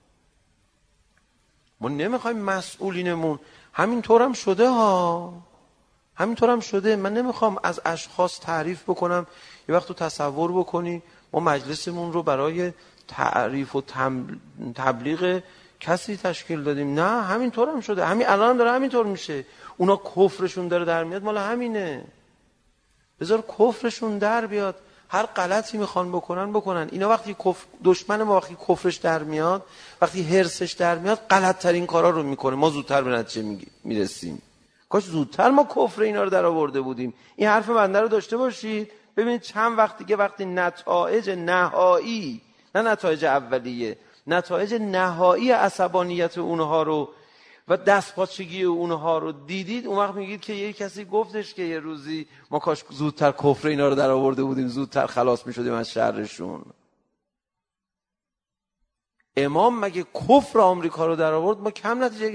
ما نمیخوایم مسئولینمون همینطورم شده ها، همینطورم شده. من نمیخوام از اشخاص تعریف بکنم. یه وقت تو تصور بکنی ما مجلسمون رو برای تعریف و تبلیغ کسی تشکیل دادیم؟ نه، همینطورم شده، همین الان داره همینطور میشه. اونا کفرشون داره در میاد، مال همینه. بذار کفرشون در بیاد. هر غلطی میخوان بکنن. اینا وقتی دشمن ما وقتی کفرش در میاد، وقتی حرصش در میاد، غلط ترین کارا رو میکنه. ما زودتر به نتیجه میرسیم. کاش زودتر ما کفر اینا رو در آورده بودیم. این حرف بنده رو داشته باشید. ببینید چند وقت دیگه وقتی نتایج نهایی، نه نتایج اولیه، نتایج نهایی عصبانیت اونها رو و دستپاچگی اونها رو دیدید، اون وقت میگید که یه کسی گفتش که یه روزی ما کاش زودتر کفر اینا رو در آورده بودیم، زودتر خلاص میشدیم از شرشون. امام مگه کفر آمریکا رو در آورد؟ ما کم نتیجه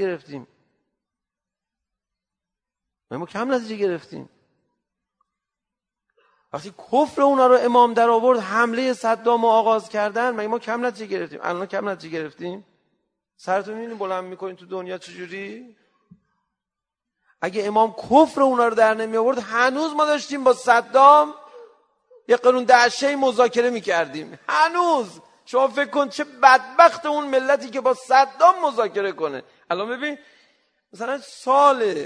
گرفتیم. وقتی کفر اونا رو امام در آورد، حمله صدام رو آغاز کردن، مگه ما کم نتیجه گرفتیم؟ الان کم نتیجه گرفتیم. سرتون میبینید بلند میکنین تو دنیا چجوری؟ اگه امام کفر اونا رو در نمی آورد، هنوز ما داشتیم با صدام یه قانون دعشه مذاکره میکردیم. هنوز شما فکر کن چه بدبخت اون ملتی که با صدام مذاکره کنه. الان ببین مثلا سال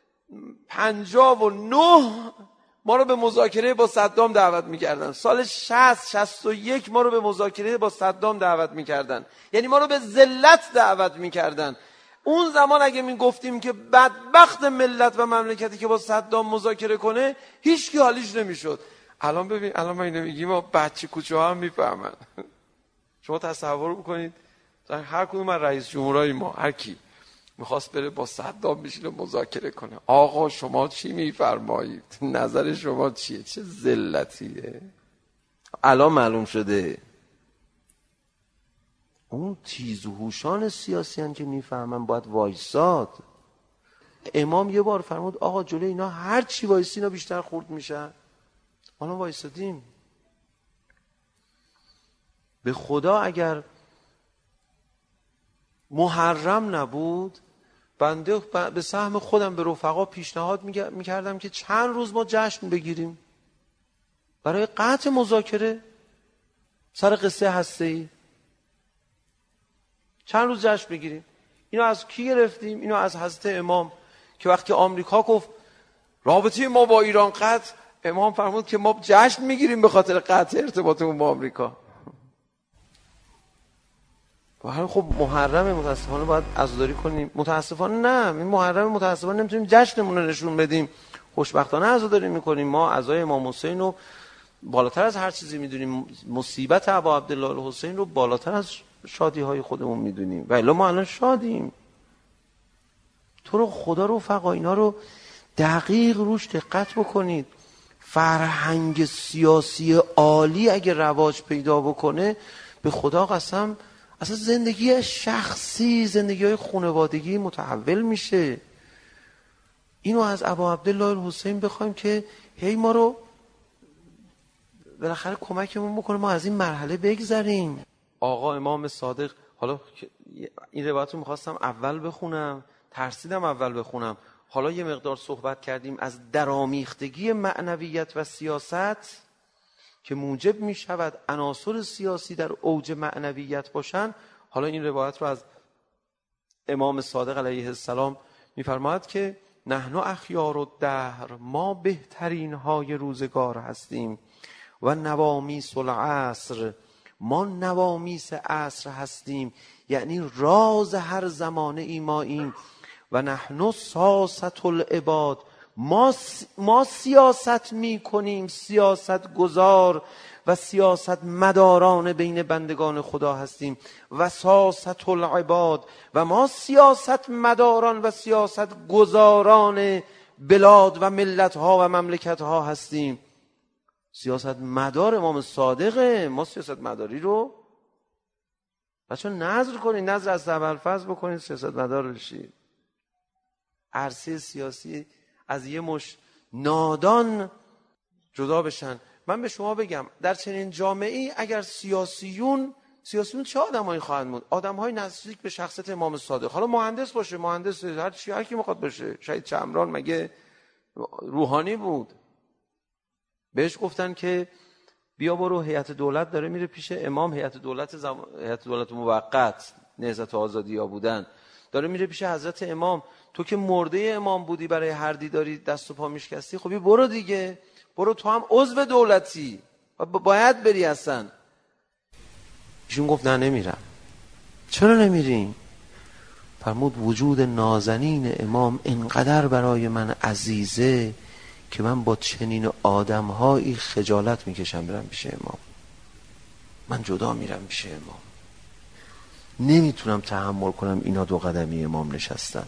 59 ما رو به مذاکره با صدام دعوت میکردن، سال 61 ما رو به مذاکره با صدام دعوت میکردن، یعنی ما رو به ذلت دعوت میکردن. اون زمان اگه میگفتیم که بدبخت ملت و مملکتی که با صدام مذاکره کنه، هیچ کی حالیش نمیشد. الان ببین، الان ما اینو میگیم و بچه کوچه ها هم میفهمن. شما تصور بکنید هر کدوم از رئیس جمهورای ما، هر کی میخواست بره با صدام بشینه مذاکره کنه، آقا شما چی میفرمایید؟ نظر شما چیه؟ چه ذلتیه. الان معلوم شده اون تیزهوشان سیاسی هن که میفهمن باید وایساد. امام یه بار فرمود آقا جلوی اینا هر چی وایسی اینا بیشتر خورد میشن. حالا وایسادیم. به خدا اگر محرم نبود، بنده به سهم خودم به رفقا پیشنهاد میکردم که چند روز ما جشن بگیریم برای قطع مذاکره سر قصه هسته‌ای. چند روز جشن بگیریم. اینو از کی گرفتیم؟ اینو از حضرت امام که وقتی آمریکا گفت رابطه ما با ایران قطع، امام فرمود که ما جشن میگیریم به خاطر قطع ارتباطمون با آمریکا. خب محرم متاسفانه باید عزاداری کنیم. متاسفانه نه، این محرم متاسفانه نمیتونیم جشنمون رو نشون بدیم. خوشبختانه عزاداری میکنیم. ما عزای امام حسین رو بالاتر از هر چیزی میدونیم. مصیبت ابا عبدالله الحسین رو بالاتر از شادی های خودمون میدونیم. و الا ما الان شادیم. تو رو خدا رفقا اینا رو دقیق روش دقت بکنید. فرهنگ سیاسی عالی اگه رواج پیدا بکنه، به خدا قسم اصلا زندگی شخصی، زندگی های خانوادگی متحول میشه. اینو از ابا عبدالله الحسین بخوایم که هی ما رو بالاخره کمکمون بکنه ما از این مرحله بگذریم. آقا امام صادق، حالا این روایت رو میخواستم اول بخونم، ترسیدم اول بخونم. حالا یه مقدار صحبت کردیم از درامیختگی معنویت و سیاست که موجب می شود عناصر سیاسی در اوج معنویت باشن. حالا این روایت رو از امام صادق علیه السلام می فرماید که نحن اخیار الدهر، ما بهترین های روزگار هستیم، و نوامیس العصر، ما نوامیس عصر هستیم، یعنی راز هر زمانه ای ما این. و نحن ساست العباد، ما سیاست می کنیم، سیاست گذار و سیاست مداران بین بندگان خدا هستیم. و ساست العباد، و ما سیاست مداران و سیاست گذاران بلاد و ملت ها و مملکت ها هستیم. سیاست مدار امام صادقه. ما سیاست مداری رو بچه نظر کنید، نظر از ابوالفضل بکنید، سیاست مدار بشید. عرصه سیاسی از یه مش نادان جدا بشن. من به شما بگم در چنین جامعه‌ای اگر سیاسیون چه آدمایی خواهند بود؟ آدم‌های نزدیک به شخصیت امام صادق. حالا مهندس باشه، مهندس، هر کی میخواد باشه. شهید چمران مگه روحانی بود؟ بهش گفتن که بیا برو، هیئت دولت داره میره پیش امام، هیئت دولت موقت نهضت آزادی‌ها بودن، داره میره پیش حضرت امام. تو که مرده امام بودی، برای هر دیداری دست و پا میشکستی، خب برو دیگه، برو، تو هم عضو دولتی. باید بری اصلا. ایشون گفت نه نمیرم. چرا نمیریم؟ فرمود وجود نازنین امام اینقدر برای من عزیزه که من با چنین آدمهایی خجالت میکشم برم پیش امام. من جدا میرم پیش امام. نمیتونم تحمل کنم اینا دو قدمی امام نشستن.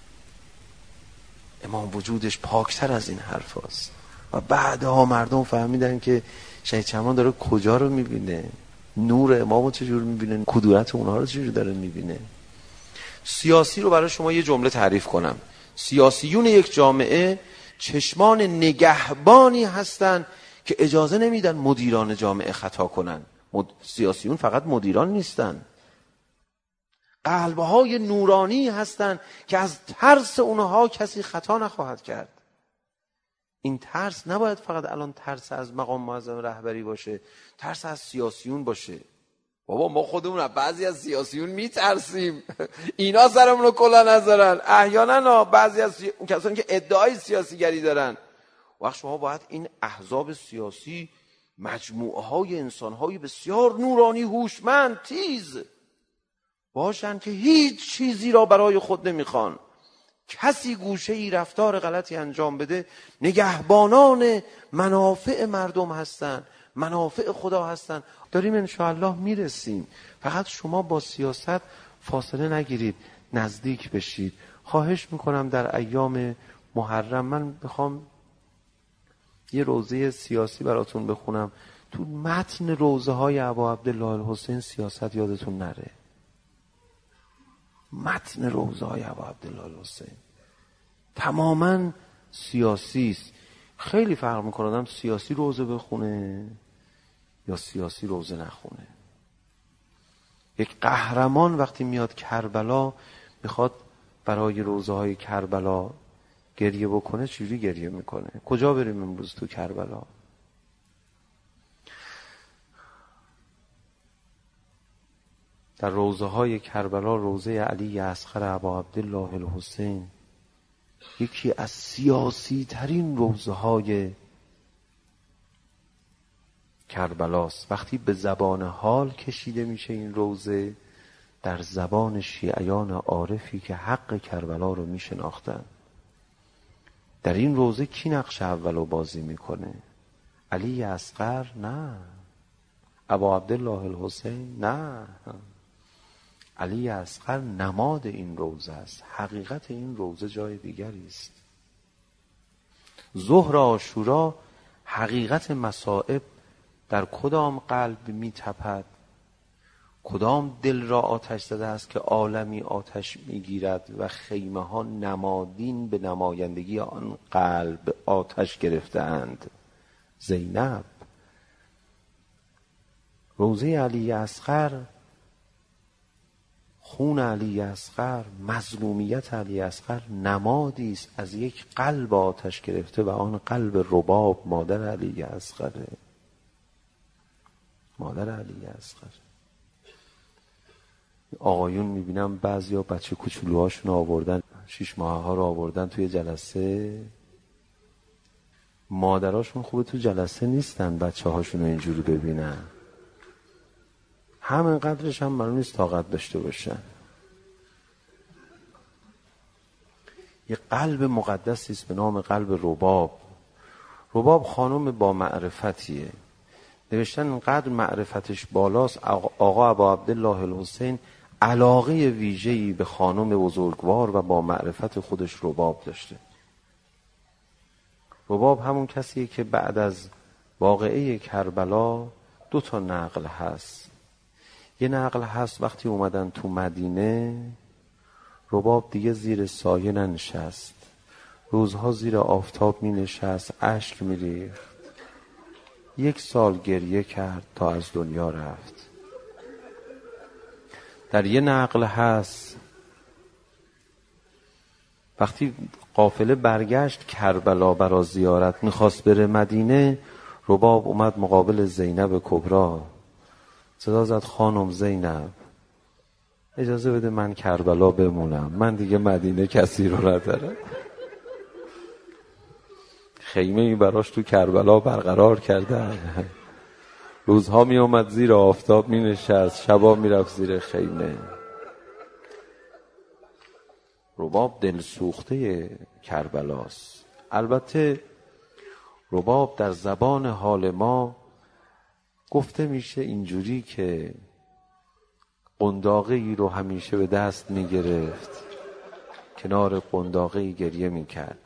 امام وجودش پاکتر از این حرف هست. و بعدها مردم فهمیدن که شهید چمان داره کجا رو میبینه، نور امامو چجور میبینه، کدورت اونها رو چجور داره میبینه. سیاسی رو برای شما یه جمله تعریف کنم. سیاسیون یک جامعه چشمان نگهبانی هستن که اجازه نمیدن مدیران جامعه خطا کنن. سیاسیون فقط مدیران نیستن، قلبهای نورانی هستن که از ترس اونها کسی خطا نخواهد کرد. این ترس نباید فقط الان ترس از مقام معظم رهبری باشه، ترس از سیاسیون باشه. بابا ما خودمون از بعضی از سیاسیون میترسیم. اینا سرمون رو کلا نذارن. احیانا بعضی از کسانی که ادعای سیاسیگری دارن، وقت شما باید این احزاب سیاسی مجموعه های انسان های بسیار نورانی، هوشمند، تیز باشن که هیچ چیزی را برای خود نمیخوان. کسی گوشه ای رفتار غلطی انجام بده، نگهبانان منافع مردم هستن، منافع خدا هستن. داریم انشاءالله میرسیم. فقط شما با سیاست فاصله نگیرید، نزدیک بشید. خواهش میکنم در ایام محرم من بخوام یه روزه سیاسی براتون بخونم. تو متن روزه های ابا عبدالله الحسین سیاست یادتون نره. متن روزه های ابا عبدالله الحسین تماما سیاسی است. خیلی فرق میکنه آدم سیاسی روزه بخونه یا سیاسی روزه نخونه. یک قهرمان وقتی میاد کربلا میخواد برای روزه های کربلا گریه بکنه، چجوری گریه میکنه؟ کجا بریم امروز تو کربلا؟ در روزه های کربلا روزه علی اصغر ابا عبدالله الحسین یکی از سیاسی ترین روزه های کربلاست. وقتی به زبان حال کشیده میشه این روزه، در زبان شیعیان عارفی که حق کربلا رو میشناختن، در این روزه کی نقش اولو بازی میکنه؟ علی اصغر؟ نه. ابا عبدالله الحسین؟ نه. علی اصغر نماد این روزه است. حقیقت این روزه جای دیگری است. ظهر عاشورا حقیقت مصائب در کدام قلب میتپد؟ کدام دل را آتش زده است که عالمی آتش میگیرد و خیمه ها نمادین به نمایندگی آن قلب آتش گرفته اند؟ زینب. روزه علی اصغر، خون علی اصغر، مظلومیت علی اصغر نمادی است از یک قلب آتش گرفته و آن قلب رباب مادر علی اصغره. مادر علی اصغر. آقایون میبینم بعضیا بچه کوچولوهاشون آوردن، 6 ماهه ها رو آوردن توی جلسه. مادراشون خوبه تو جلسه نیستن بچه هاشون رو اینجوری ببینن. همین قدرش هم معلوم نیست طاقت داشته باشن. یه قلب مقدسی است به نام قلب رباب. رباب خانم با معرفتیه. نوشتن اینقدر معرفتش بالاست، آقا ابا عبدالله الحسین علاقه ویژه‌ای به خانم بزرگوار و با معرفت خودش رباب داشته. رباب همون کسیه که بعد از واقعه کربلا 2 نقل هست. یه نقل هست وقتی اومدن تو مدینه، رباب دیگه زیر سایه ننشست، روزها زیر آفتاب می نشست، اشک می ریخت، 1 سال گریه کرد تا از دنیا رفت. در یه نقل هست وقتی قافله برگشت کربلا برای زیارت، میخواست بره مدینه، رباب اومد مقابل زینب کبرا، صدا زد خانم زینب اجازه بده من کربلا بمونم، من دیگه مدینه کسی رو ندارم. خیمه ای براش تو کربلا برقرار کردن. روزها می اومد زیر آفتاب می نشست، شبا می رفت زیر خیمه. رباب دلسوخته کربلاست. البته رباب در زبان حال ما گفته میشه اینجوری که قنداقه ای رو همیشه به دست می گرفت، کنار قنداقه ای گریه می کرد.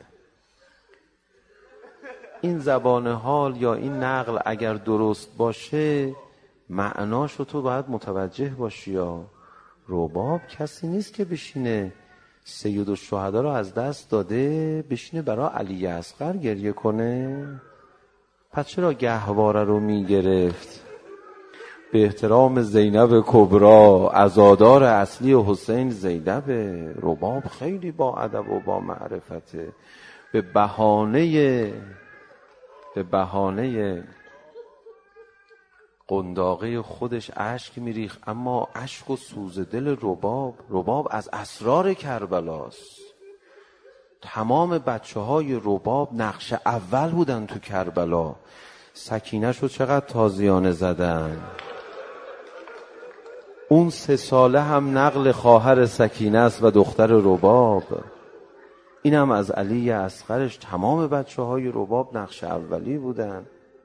این زبان حال یا این نقل اگر درست باشه معناشو تو باید متوجه باشی. یا رباب کسی نیست که بشینه سید الشهدا رو از دست داده بشینه برای علی اصغر گریه کنه. پس چرا گهواره رو می گرفت؟ به احترام زینب کبرا، عزادار اصلی حسین زینب. رباب خیلی با ادب و با معرفته. به بهانه قنداقه خودش اشک میریخت، اما اشک و سوز دل رباب از اسرار کربلاست. تمام بچه های رباب نقش اول بودن تو کربلا. سکینه شو چقدر تازیانه زدن. اون 3 ساله هم نقل خواهر سکینه است و دختر رباب. اینم از علی اصغرش. تمام بچه های رباب نقش اولی بودن.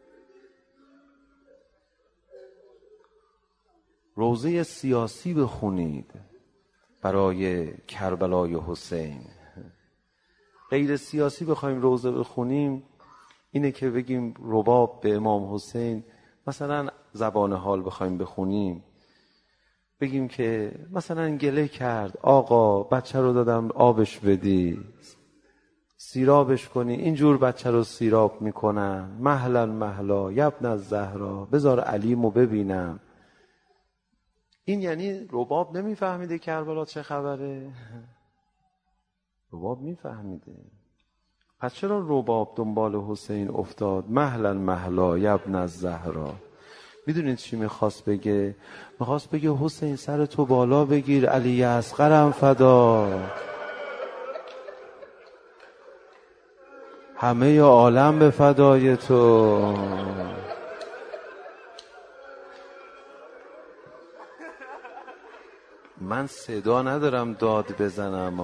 روزه سیاسی بخونید برای کربلای حسین. غیر سیاسی بخوایم روزه بخونیم اینه که بگیم رباب به امام حسین، مثلا زبان حال بخوایم بخونیم بگیم که مثلا گله کرد آقا بچه رو دادم آبش بدی، سیرابش کنی. اینجور بچه رو سیراب میکنن. مهلا مهلا یبن الزهرا، بذار علیمو ببینم. این یعنی رباب نمیفهمیده کربلا چه خبره؟ رباب میفهمیده. پس چرا رباب دنبال حسین افتاد؟ مهلا مهلا یبن الزهرا. میدونید چی میخواست بگه؟ میخواست بگه حسین سر تو بالا بگیر، علی اصغرم فدا، همه عالم به فدای تو. من صدا ندارم داد بزنم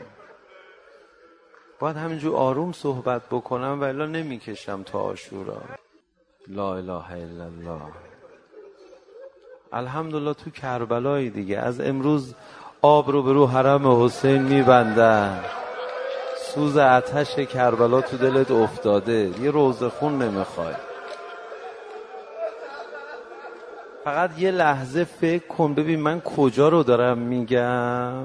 باید همینجور آروم صحبت بکنم و الا نمیکشم تا عاشورا. لا اله الا الله. الحمدلله تو کربلای دیگه. از امروز آب رو به رو حرم حسین میبندن. سوز آتش کربلا تو دلت افتاده، یه روزه خون نمیخوای. فقط یه لحظه فکر کن ببین من کجا رو دارم میگم،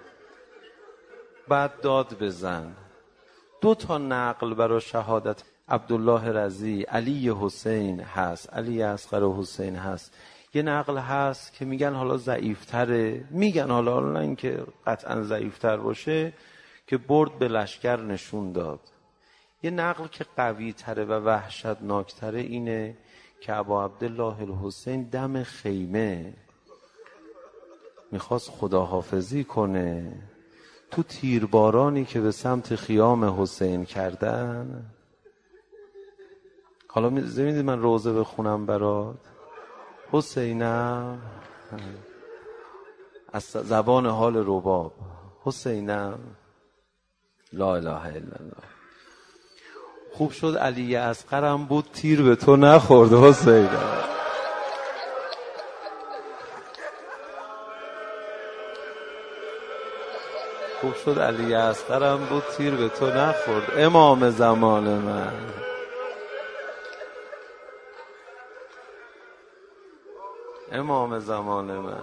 بعد داد بزن. 2 تا نقل برای شهادت عبدالله رضی علی حسین هست، علی اصغر حسین هست. یه نقل هست که میگن حالا ضعیفتره، میگن حالا نه اینکه قطعا ضعیفتر باشه، که برد به لشکر نشون داد. یه نقل که قوی تره و وحشتناکتره اینه که ابا عبدالله الحسین دم خیمه میخواست خداحافظی کنه. تو تیربارانی که به سمت خیام حسین کردن، حالا میدید من روزه بخونم برات. حسینم از زبان حال رباب. حسینم لا اله الا الله. خوب شد علی اصغرم بود تیر به تو نخورد حسینم. خوب شد علی اصغرم بود تیر به تو نخورد. امام زمان من، امام زمان من.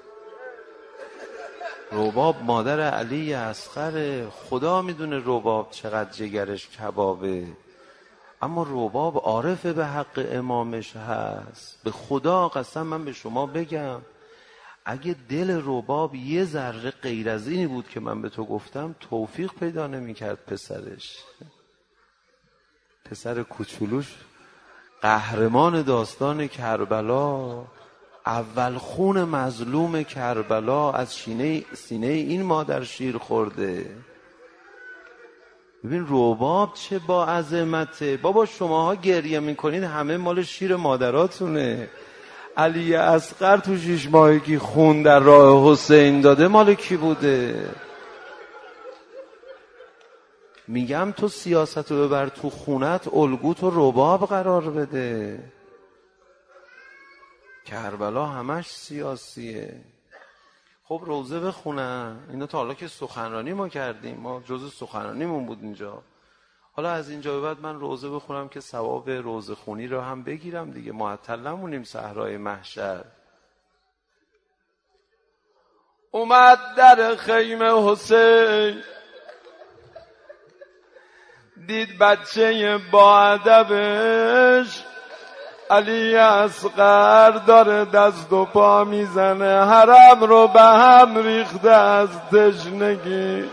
رباب مادر علی اصغر. خدا میدونه رباب چقدر جگرش کبابه، اما رباب عارف به حق امامش هست. به خدا قسم من به شما بگم اگه دل رباب یه ذره غیر از اینی بود که من به تو گفتم، توفیق پیدا نمی‌کرد پسرش. پسر کوچولوش قهرمان داستان کربلا، اول خون مظلوم کربلا از سینه این مادر شیر خورده. ببین رباب چه با عظمته. بابا شماها گریه میکنید همه مال شیر مادراتونه. علی اصغر تو 6 ماهگی خون در راه حسین داده مال کی بوده؟ میگم تو سیاست رو ببر تو خونت، الگوت رو رباب قرار بده. کربلا همش سیاسیه. خب روزه بخونن. اینا تا حالا که سخنرانی ما کردیم، ما جزء سخنرانیمون بود اینجا. حالا از اینجا به بعد من روزه بخونم که ثواب روزه خونی رو هم بگیرم دیگه، معطل نمونیم صحرای محشر. اومد در خیمه حسین، دید بچه با ادبش علی اصغر داره دست و پا میزنه، حرم رو به هم ریخته از تشنگی.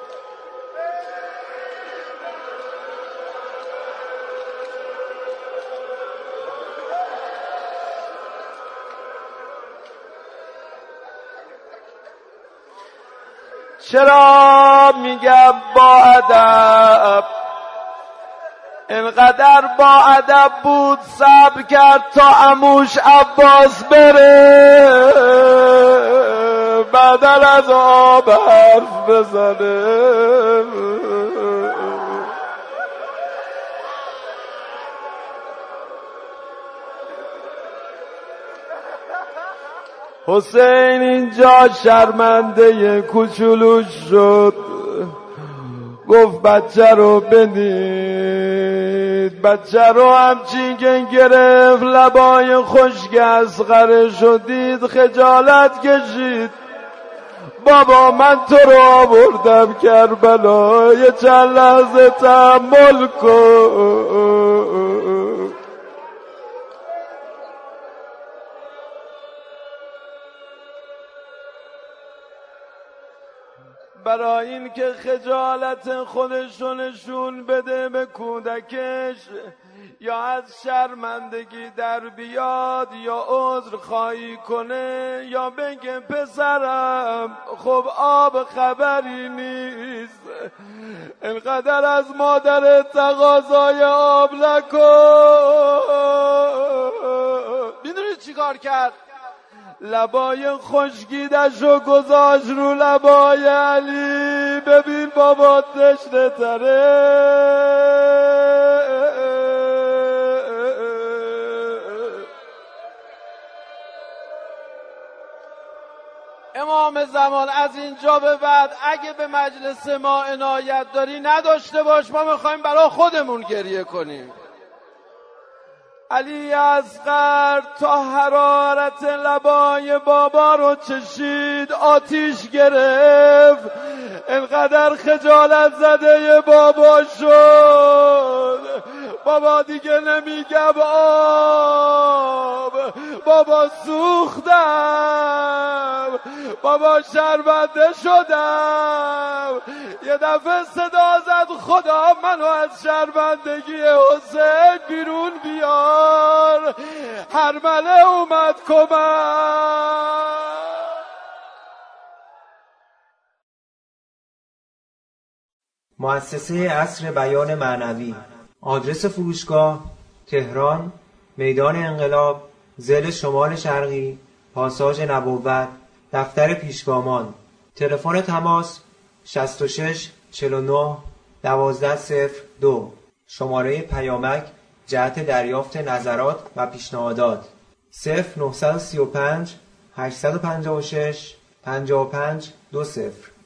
چرا میگم با ادب؟ اینقدر با ادب بود صبر کرد تا عموش عباس بره، بدل از آب حرف بزنه. حسین اینجا شرمنده کوچولو شد، گفت بچه رو بدید. بچه رو همچین که گرفت لبای خشک اصغر شدید، خجالت کشید. بابا من تو رو آوردم کربلا، یه چند لحظه تحمل کن. برای این که خجالت خودشو نشون بده به کودکش، یا از شرمندگی در بیاد، یا عذر خواهی کنه، یا بگه پسرم خب آب خبری نیست، اینقدر از مادر تقاضای آب نکن. میدونی چی کار کرد؟ لبای خشکیدشو گذاشت رو لبای علی. ببین بابا تشنه تره. امام زمان از اینجا به بعد اگه به مجلس ما عنایت داری نداشته باش، ما میخوایم برای خودمون گریه کنیم. علی اصغر تا حرارت لبای بابا رو چشید آتیش گرفت، انقدر خجالت زده بابا شد. بابا دیگه نمیگم آب، بابا سوختم، بابا شرمنده شدم. یه دفعه صدا زد خدا منو از شرمندگی حسین بیرون بیار. هرمله اومد کمک. مؤسسه عصر بیان معنوی. آدرس فروشگاه: تهران، میدان انقلاب، ضلع شمال شرقی، پاساژ نبوت، دفتر پیشگامان. تلفن تماس 66 49 1202. شماره پیامک جهت دریافت نظرات و پیشنهادات 0935 856 55 20.